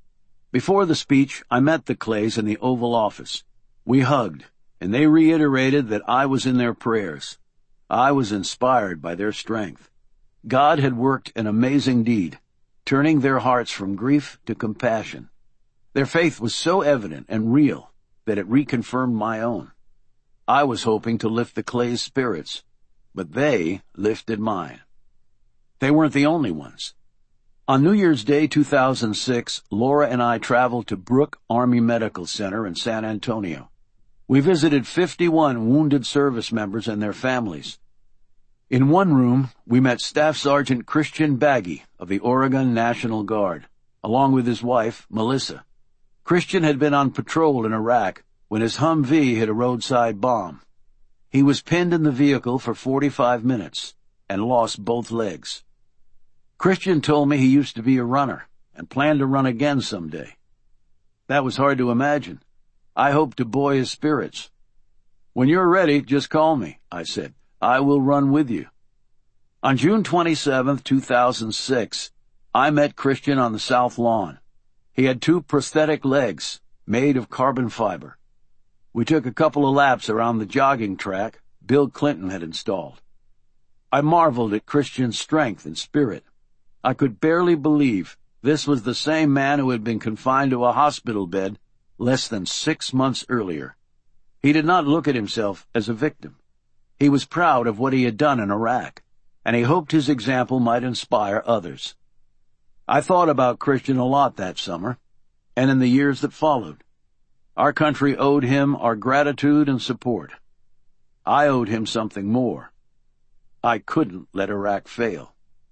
Before the speech, I met the Clays in the Oval Office. We hugged, and they reiterated that I was in their prayers. I was inspired by their strength. God had worked an amazing deed, turning their hearts from grief to compassion. Their faith was so evident and real that it reconfirmed my own. I was hoping to lift the Clays' spirits, but they lifted mine. They weren't the only ones. On New Year's Day 2006, Laura and I traveled to Brooke Army Medical Center in San Antonio. We visited 51 wounded service members and their families. In one room, we met Staff Sergeant Christian Baggy of the Oregon National Guard, along with his wife, Melissa. Christian had been on patrol in Iraq when his Humvee hit a roadside bomb. He was pinned in the vehicle for 45 minutes and lost both legs. Christian told me he used to be a runner and planned to run again someday. That was hard to imagine. I hoped to buoy his spirits. "When you're ready, just call me," I said. "I will run with you." On June 27, 2006, I met Christian on the South Lawn. He had 2 prosthetic legs made of carbon fiber. We took a couple of laps around the jogging track Bill Clinton had installed. I marveled at Christian's strength and spirit. I could barely believe this was the same man who had been confined to a hospital bed less than 6 months earlier. He did not look at himself as a victim. He was proud of what he had done in Iraq, and he hoped his example might inspire others. I thought about Christian a lot that summer, and in the years that followed. Our country owed him our gratitude and support. I owed him something more. I couldn't let Iraq fail.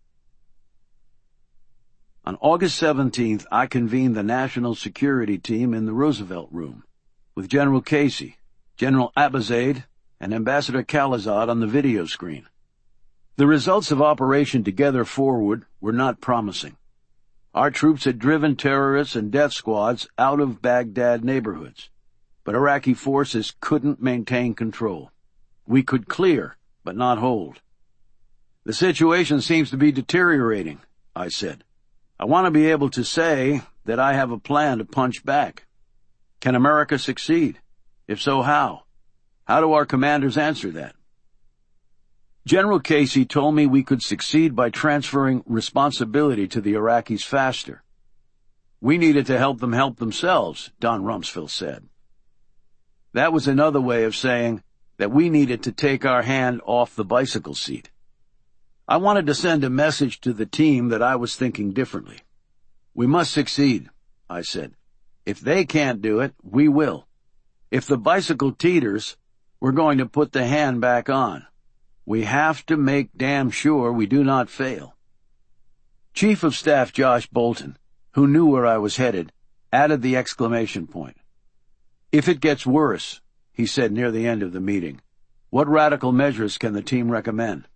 On August 17th, I convened the National Security Team in the Roosevelt Room, with General Casey, General Abizaid, and Ambassador Khalilzad on the video screen. The results of Operation Together Forward were not promising. Our troops had driven terrorists and death squads out of Baghdad neighborhoods, but Iraqi forces couldn't maintain control. We could clear, but not hold. "The situation seems to be deteriorating," I said. "I want to be able to say that I have a plan to punch back. Can America succeed? If so, how? How do our commanders answer that?" General Casey told me we could succeed by transferring responsibility to the Iraqis faster. "We needed to help them help themselves," Don Rumsfeld said. That was another way of saying that we needed to take our hand off the bicycle seat. I wanted to send a message to the team that I was thinking differently. "We must succeed," I said. "If they can't do it, we will. If the bicycle teeters, we're going to put the hand back on. We have to make damn sure we do not fail." Chief of Staff Josh Bolton, who knew where I was headed, added the exclamation point. "If it gets worse," he said near the end of the meeting, "what radical measures can the team recommend?"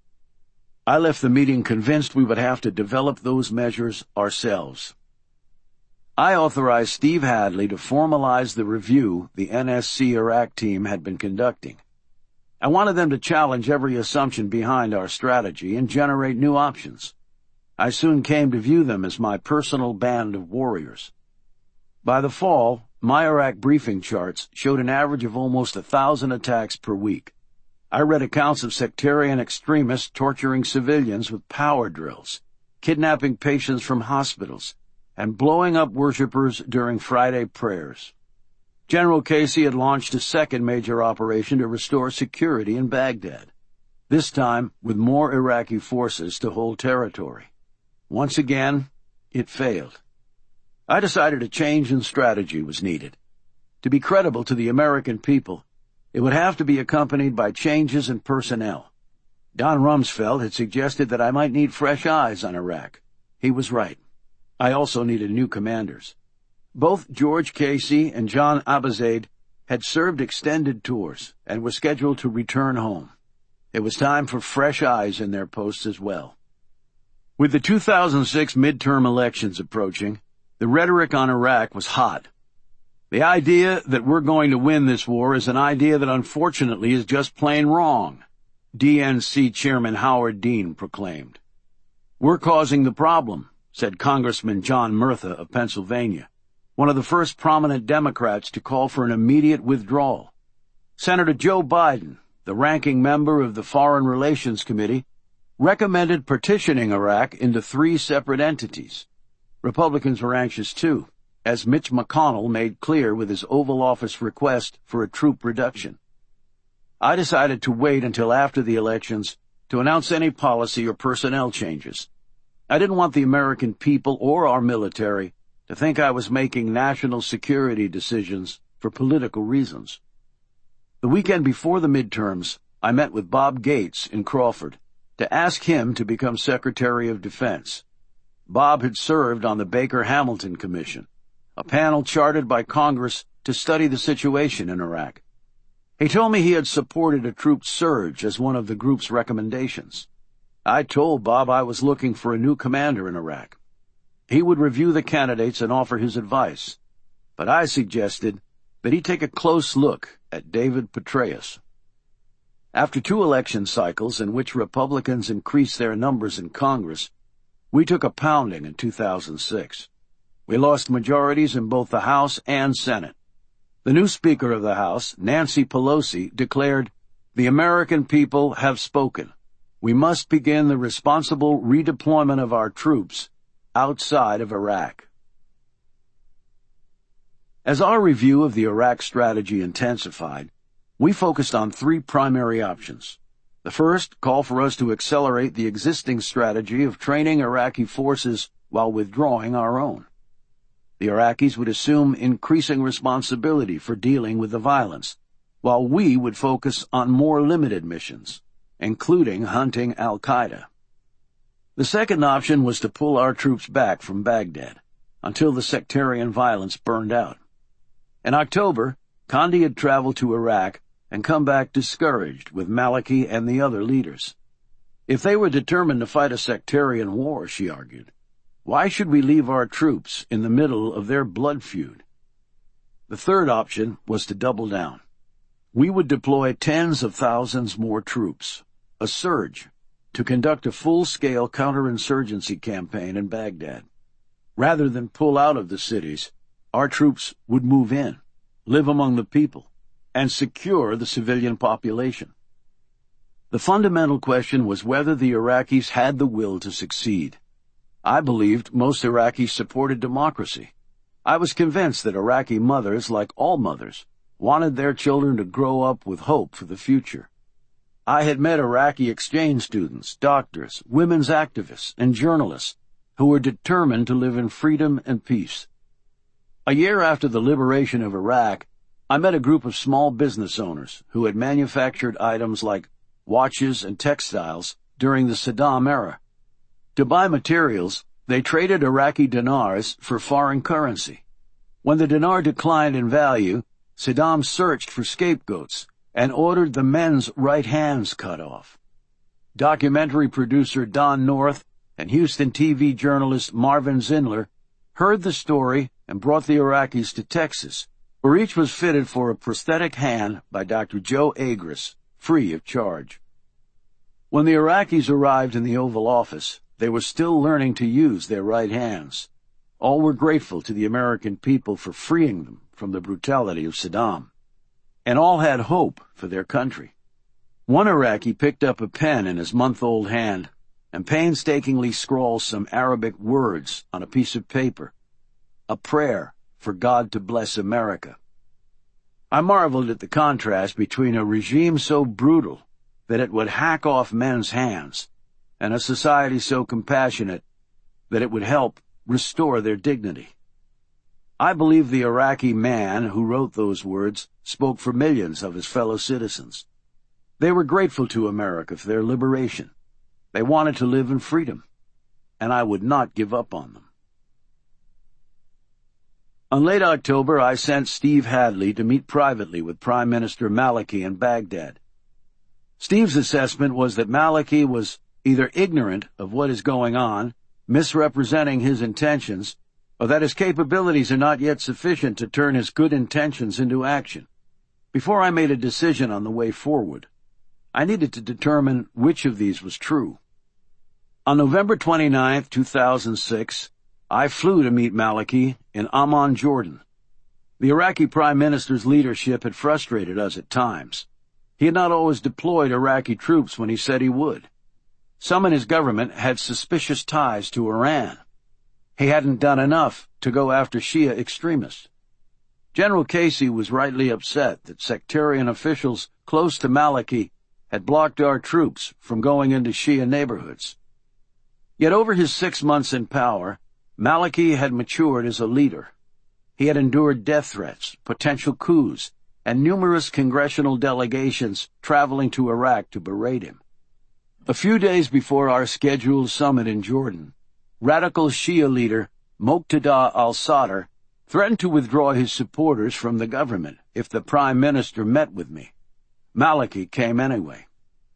I left the meeting convinced we would have to develop those measures ourselves. I authorized Steve Hadley to formalize the review the NSC Iraq team had been conducting. I wanted them to challenge every assumption behind our strategy and generate new options. I soon came to view them as my personal band of warriors. By the fall, my Iraq briefing charts showed an average of almost 1,000 attacks per week. I read accounts of sectarian extremists torturing civilians with power drills, kidnapping patients from hospitals, and blowing up worshippers during Friday prayers. General Casey had launched a second major operation to restore security in Baghdad, this time with more Iraqi forces to hold territory. Once again, it failed. I decided a change in strategy was needed. To be credible to the American people, it would have to be accompanied by changes in personnel. Don Rumsfeld had suggested that I might need fresh eyes on Iraq. He was right. I also needed new commanders. Both George Casey and John Abizaid had served extended tours and were scheduled to return home. It was time for fresh eyes in their posts as well. With the 2006 midterm elections approaching, the rhetoric on Iraq was hot. The idea that we're going to win this war is an idea that unfortunately is just plain wrong, DNC Chairman Howard Dean proclaimed. "We're causing the problem," said Congressman John Murtha of Pennsylvania. one of the first prominent Democrats to call for an immediate withdrawal. Senator Joe Biden, the ranking member of the Foreign Relations Committee, recommended partitioning Iraq into 3 separate entities. Republicans were anxious too, as Mitch McConnell made clear with his Oval Office request for a troop reduction. I decided to wait until after the elections to announce any policy or personnel changes. I didn't want the American people or our military to think I was making national security decisions for political reasons. The weekend before the midterms, I met with Bob Gates in Crawford to ask him to become Secretary of Defense. Bob had served on the Baker-Hamilton Commission, a panel chartered by Congress to study the situation in Iraq. He told me he had supported a troop surge as one of the group's recommendations. I told Bob I was looking for a new commander in Iraq. He would review the candidates and offer his advice, but I suggested that he take a close look at David Petraeus. After 2 election cycles in which Republicans increased their numbers in Congress, we took a pounding in 2006. We lost majorities in both the House and Senate. The new Speaker of the House, Nancy Pelosi, declared, "The American people have spoken. We must begin the responsible redeployment of our troops outside of Iraq." As our review of the Iraq strategy intensified, we focused on 3 primary options. The first called for us to accelerate the existing strategy of training Iraqi forces while withdrawing our own. The Iraqis would assume increasing responsibility for dealing with the violence, while we would focus on more limited missions, including hunting al-Qaeda. The second option was to pull our troops back from Baghdad until the sectarian violence burned out. In October, Condi had traveled to Iraq and come back discouraged with Maliki and the other leaders. If they were determined to fight a sectarian war, she argued, why should we leave our troops in the middle of their blood feud? The third option was to double down. We would deploy tens of thousands more troops, a surge, to conduct a full-scale counterinsurgency campaign in Baghdad. Rather than pull out of the cities, our troops would move in, live among the people, and secure the civilian population. The fundamental question was whether the Iraqis had the will to succeed. I believed most Iraqis supported democracy. I was convinced that Iraqi mothers, like all mothers, wanted their children to grow up with hope for the future. I had met Iraqi exchange students, doctors, women's activists, and journalists who were determined to live in freedom and peace. A year after the liberation of Iraq, I met a group of small business owners who had manufactured items like watches and textiles during the Saddam era. To buy materials, they traded Iraqi dinars for foreign currency. When the dinar declined in value, Saddam searched for scapegoats and ordered the men's right hands cut off. Documentary producer Don North and Houston TV journalist Marvin Zindler heard the story and brought the Iraqis to Texas, where each was fitted for a prosthetic hand by Dr. Joe Agris, free of charge. When the Iraqis arrived in the Oval Office, they were still learning to use their right hands. All were grateful to the American people for freeing them from the brutality of Saddam, and all had hope for their country. One Iraqi picked up a pen in his month-old hand and painstakingly scrawled some Arabic words on a piece of paper, a prayer for God to bless America. I marveled at the contrast between a regime so brutal that it would hack off men's hands and a society so compassionate that it would help restore their dignity. I believe the Iraqi man who wrote those words spoke for millions of his fellow citizens. They were grateful to America for their liberation. They wanted to live in freedom, and I would not give up on them. In late October, I sent Steve Hadley to meet privately with Prime Minister Maliki in Baghdad. Steve's assessment was that Maliki was either ignorant of what is going on, misrepresenting his intentions, or that his capabilities are not yet sufficient to turn his good intentions into action. Before I made a decision on the way forward, I needed to determine which of these was true. On November 29, 2006, I flew to meet Maliki in Amman, Jordan. The Iraqi Prime Minister's leadership had frustrated us at times. He had not always deployed Iraqi troops when he said he would. Some in his government had suspicious ties to Iran. He hadn't done enough to go after Shia extremists. General Casey was rightly upset that sectarian officials close to Maliki had blocked our troops from going into Shia neighborhoods. Yet over his 6 months in power, Maliki had matured as a leader. He had endured death threats, potential coups, and numerous congressional delegations traveling to Iraq to berate him. A few days before our scheduled summit in Jordan, radical Shia leader Muqtada al-Sadr threatened to withdraw his supporters from the government if the Prime Minister met with me. Maliki came anyway.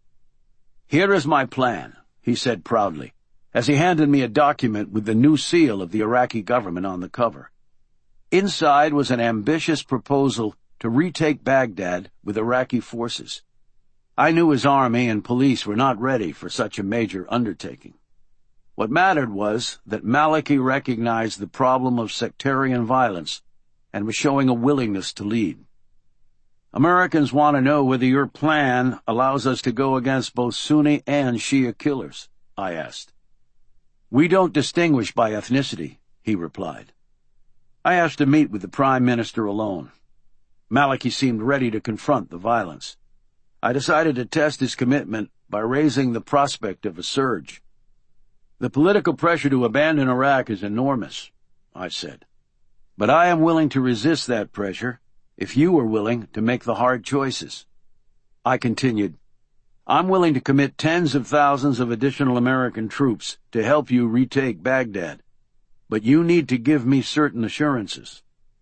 "Here is my plan," he said proudly, as he handed me a document with the new seal of the Iraqi government on the cover. Inside was an ambitious proposal to retake Baghdad with Iraqi forces. I knew his army and police were not ready for such a major undertaking. What mattered was that Maliki recognized the problem of sectarian violence and was showing a willingness to lead. "Americans want to know whether your plan allows us to go against both Sunni and Shia killers," I asked. "We don't distinguish by ethnicity," he replied. I asked to meet with the Prime Minister alone. Maliki seemed ready to confront the violence. I decided to test his commitment by raising the prospect of a surge. "The political pressure to abandon Iraq is enormous," I said. "But I am willing to resist that pressure if you are willing to make the hard choices." I continued, "I'm willing to commit tens of thousands of additional American troops to help you retake Baghdad, but you need to give me certain assurances."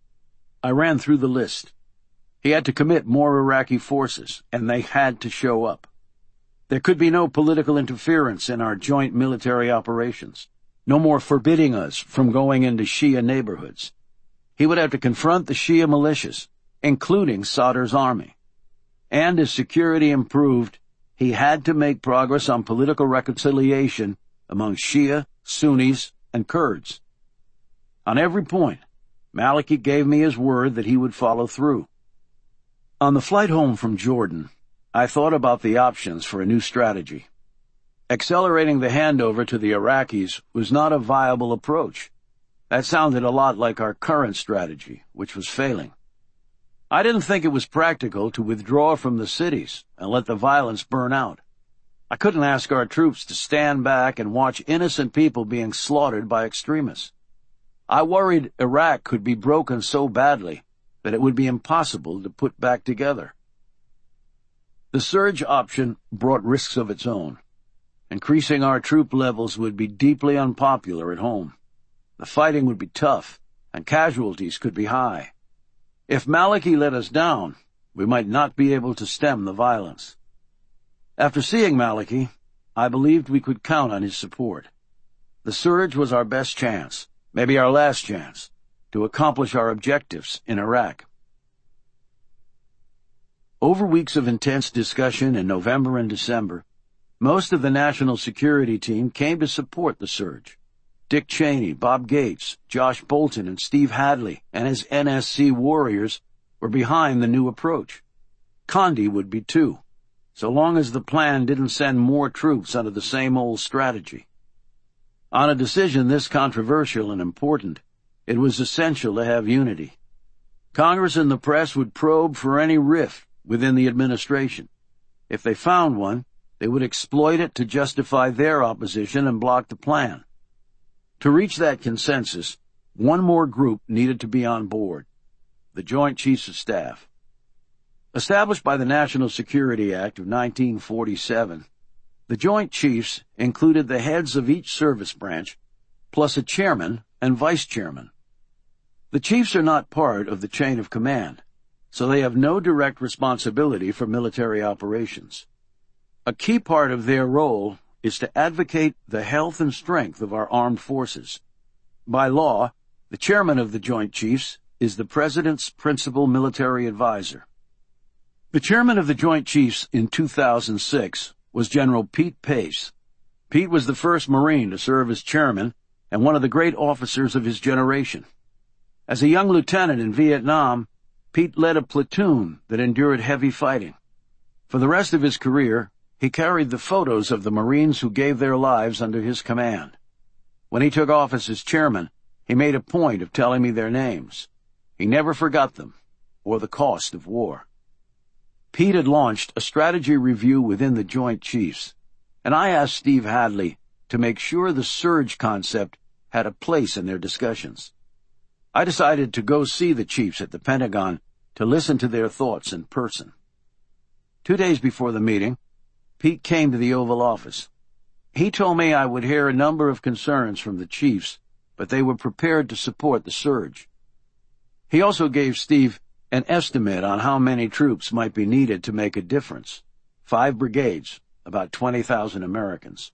I ran through the list. He had to commit more Iraqi forces, and they had to show up. There could be no political interference in our joint military operations, no more forbidding us from going into Shia neighborhoods. He would have to confront the Shia militias, including Sadr's army. And as security improved, he had to make progress on political reconciliation among Shia, Sunnis, and Kurds. On every point, Maliki gave me his word that he would follow through. On the flight home from Jordan, I thought about the options for a new strategy. Accelerating the handover to the Iraqis was not a viable approach. That sounded a lot like our current strategy, which was failing. I didn't think it was practical to withdraw from the cities and let the violence burn out. I couldn't ask our troops to stand back and watch innocent people being slaughtered by extremists. I worried Iraq could be broken so badly that it would be impossible to put back together. The surge option brought risks of its own. Increasing our troop levels would be deeply unpopular at home. The fighting would be tough, and casualties could be high. If Maliki let us down, we might not be able to stem the violence. After seeing Maliki, I believed we could count on his support. The surge was our best chance, maybe our last chance, to accomplish our objectives in Iraq. Over weeks of intense discussion in November and December, most of the national security team came to support the surge. Dick Cheney, Bob Gates, Josh Bolten, and Steve Hadley and his NSC warriors were behind the new approach. Condi would be too, so long as the plan didn't send more troops under the same old strategy. On a decision this controversial and important, it was essential to have unity. Congress and the press would probe for any rift within the administration. If they found one, they would exploit it to justify their opposition and block the plan. To reach that consensus, one more group needed to be on board: the Joint Chiefs of Staff. Established by the National Security Act of 1947, the Joint Chiefs included the heads of each service branch, plus a chairman and vice chairman. The chiefs are not part of the chain of command, so they have no direct responsibility for military operations. A key part of their role is to advocate the health and strength of our armed forces. By law, the chairman of the Joint Chiefs is the President's principal military advisor. The chairman of the Joint Chiefs in 2006 was General Pete Pace. Pete was the first Marine to serve as chairman and one of the great officers of his generation. As a young lieutenant in Vietnam, Pete led a platoon that endured heavy fighting. For the rest of his career, he carried the photos of the Marines who gave their lives under his command. When he took office as chairman, he made a point of telling me their names. He never forgot them, or the cost of war. Pete had launched a strategy review within the Joint Chiefs, and I asked Steve Hadley to make sure the surge concept had a place in their discussions. I decided to go see the chiefs at the Pentagon to listen to their thoughts in person. 2 days before the meeting, Pete came to the Oval Office. He told me I would hear a number of concerns from the chiefs, but they were prepared to support the surge. He also gave Steve an estimate on how many troops might be needed to make a difference. 5 brigades, about 20,000 Americans.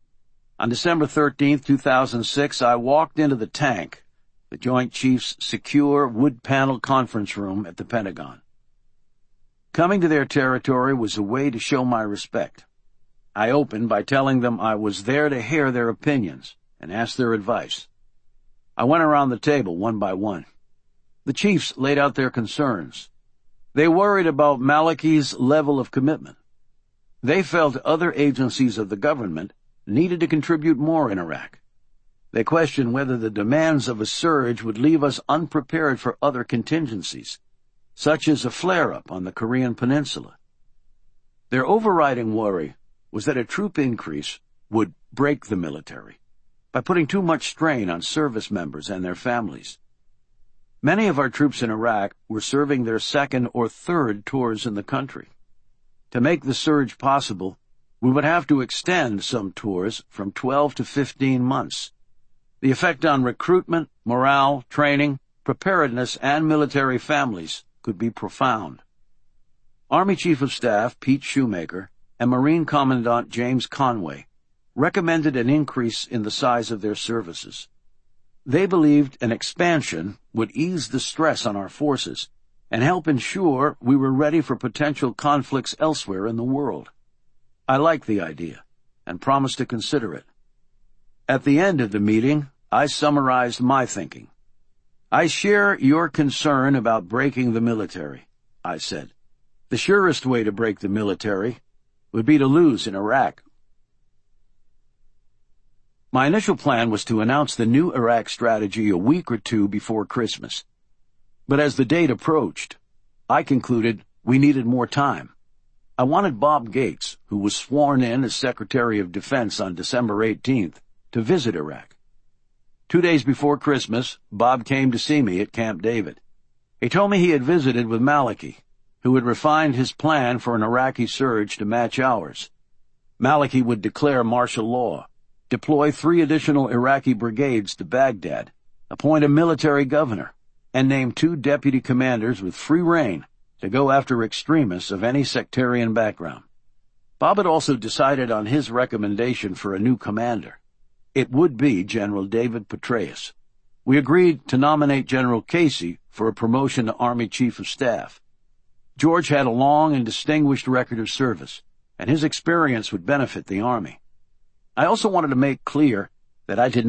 On December 13, 2006, I walked into the tank, the Joint Chiefs' secure wood-paneled conference room at the Pentagon. Coming to their territory was a way to show my respect. I opened by telling them I was there to hear their opinions and ask their advice. I went around the table one by one. The chiefs laid out their concerns. They worried about Maliki's level of commitment. They felt other agencies of the government needed to contribute more in Iraq. They questioned whether the demands of a surge would leave us unprepared for other contingencies, such as a flare-up on the Korean Peninsula. Their overriding worry was that a troop increase would break the military by putting too much strain on service members and their families. Many of our troops in Iraq were serving their 2nd or 3rd tours in the country. To make the surge possible, we would have to extend some tours from 12 to 15 months. The effect on recruitment, morale, training, preparedness, and military families could be profound. Army Chief of Staff Pete Shoemaker and Marine Commandant James Conway recommended an increase in the size of their services. They believed an expansion would ease the stress on our forces and help ensure we were ready for potential conflicts elsewhere in the world. I liked the idea and promised to consider it. At the end of the meeting, I summarized my thinking. I share your concern about breaking the military, I said. The surest way to break the military would be to lose in Iraq. My initial plan was to announce the new Iraq strategy a week or 2 before Christmas. But as the date approached, I concluded we needed more time. I wanted Bob Gates, who was sworn in as Secretary of Defense on December 18th, to visit Iraq. 2 days before Christmas, Bob came to see me at Camp David. He told me he had visited with Maliki, who had refined his plan for an Iraqi surge to match ours. Maliki would declare martial law, deploy 3 additional Iraqi brigades to Baghdad, appoint a military governor, and name 2 deputy commanders with free rein to go after extremists of any sectarian background. Bob had also decided on his recommendation for a new commander. It would be General David Petraeus. We agreed to nominate General Casey for a promotion to Army Chief of Staff. George had a long and distinguished record of service, and his experience would benefit the Army. I also wanted to make clear that I did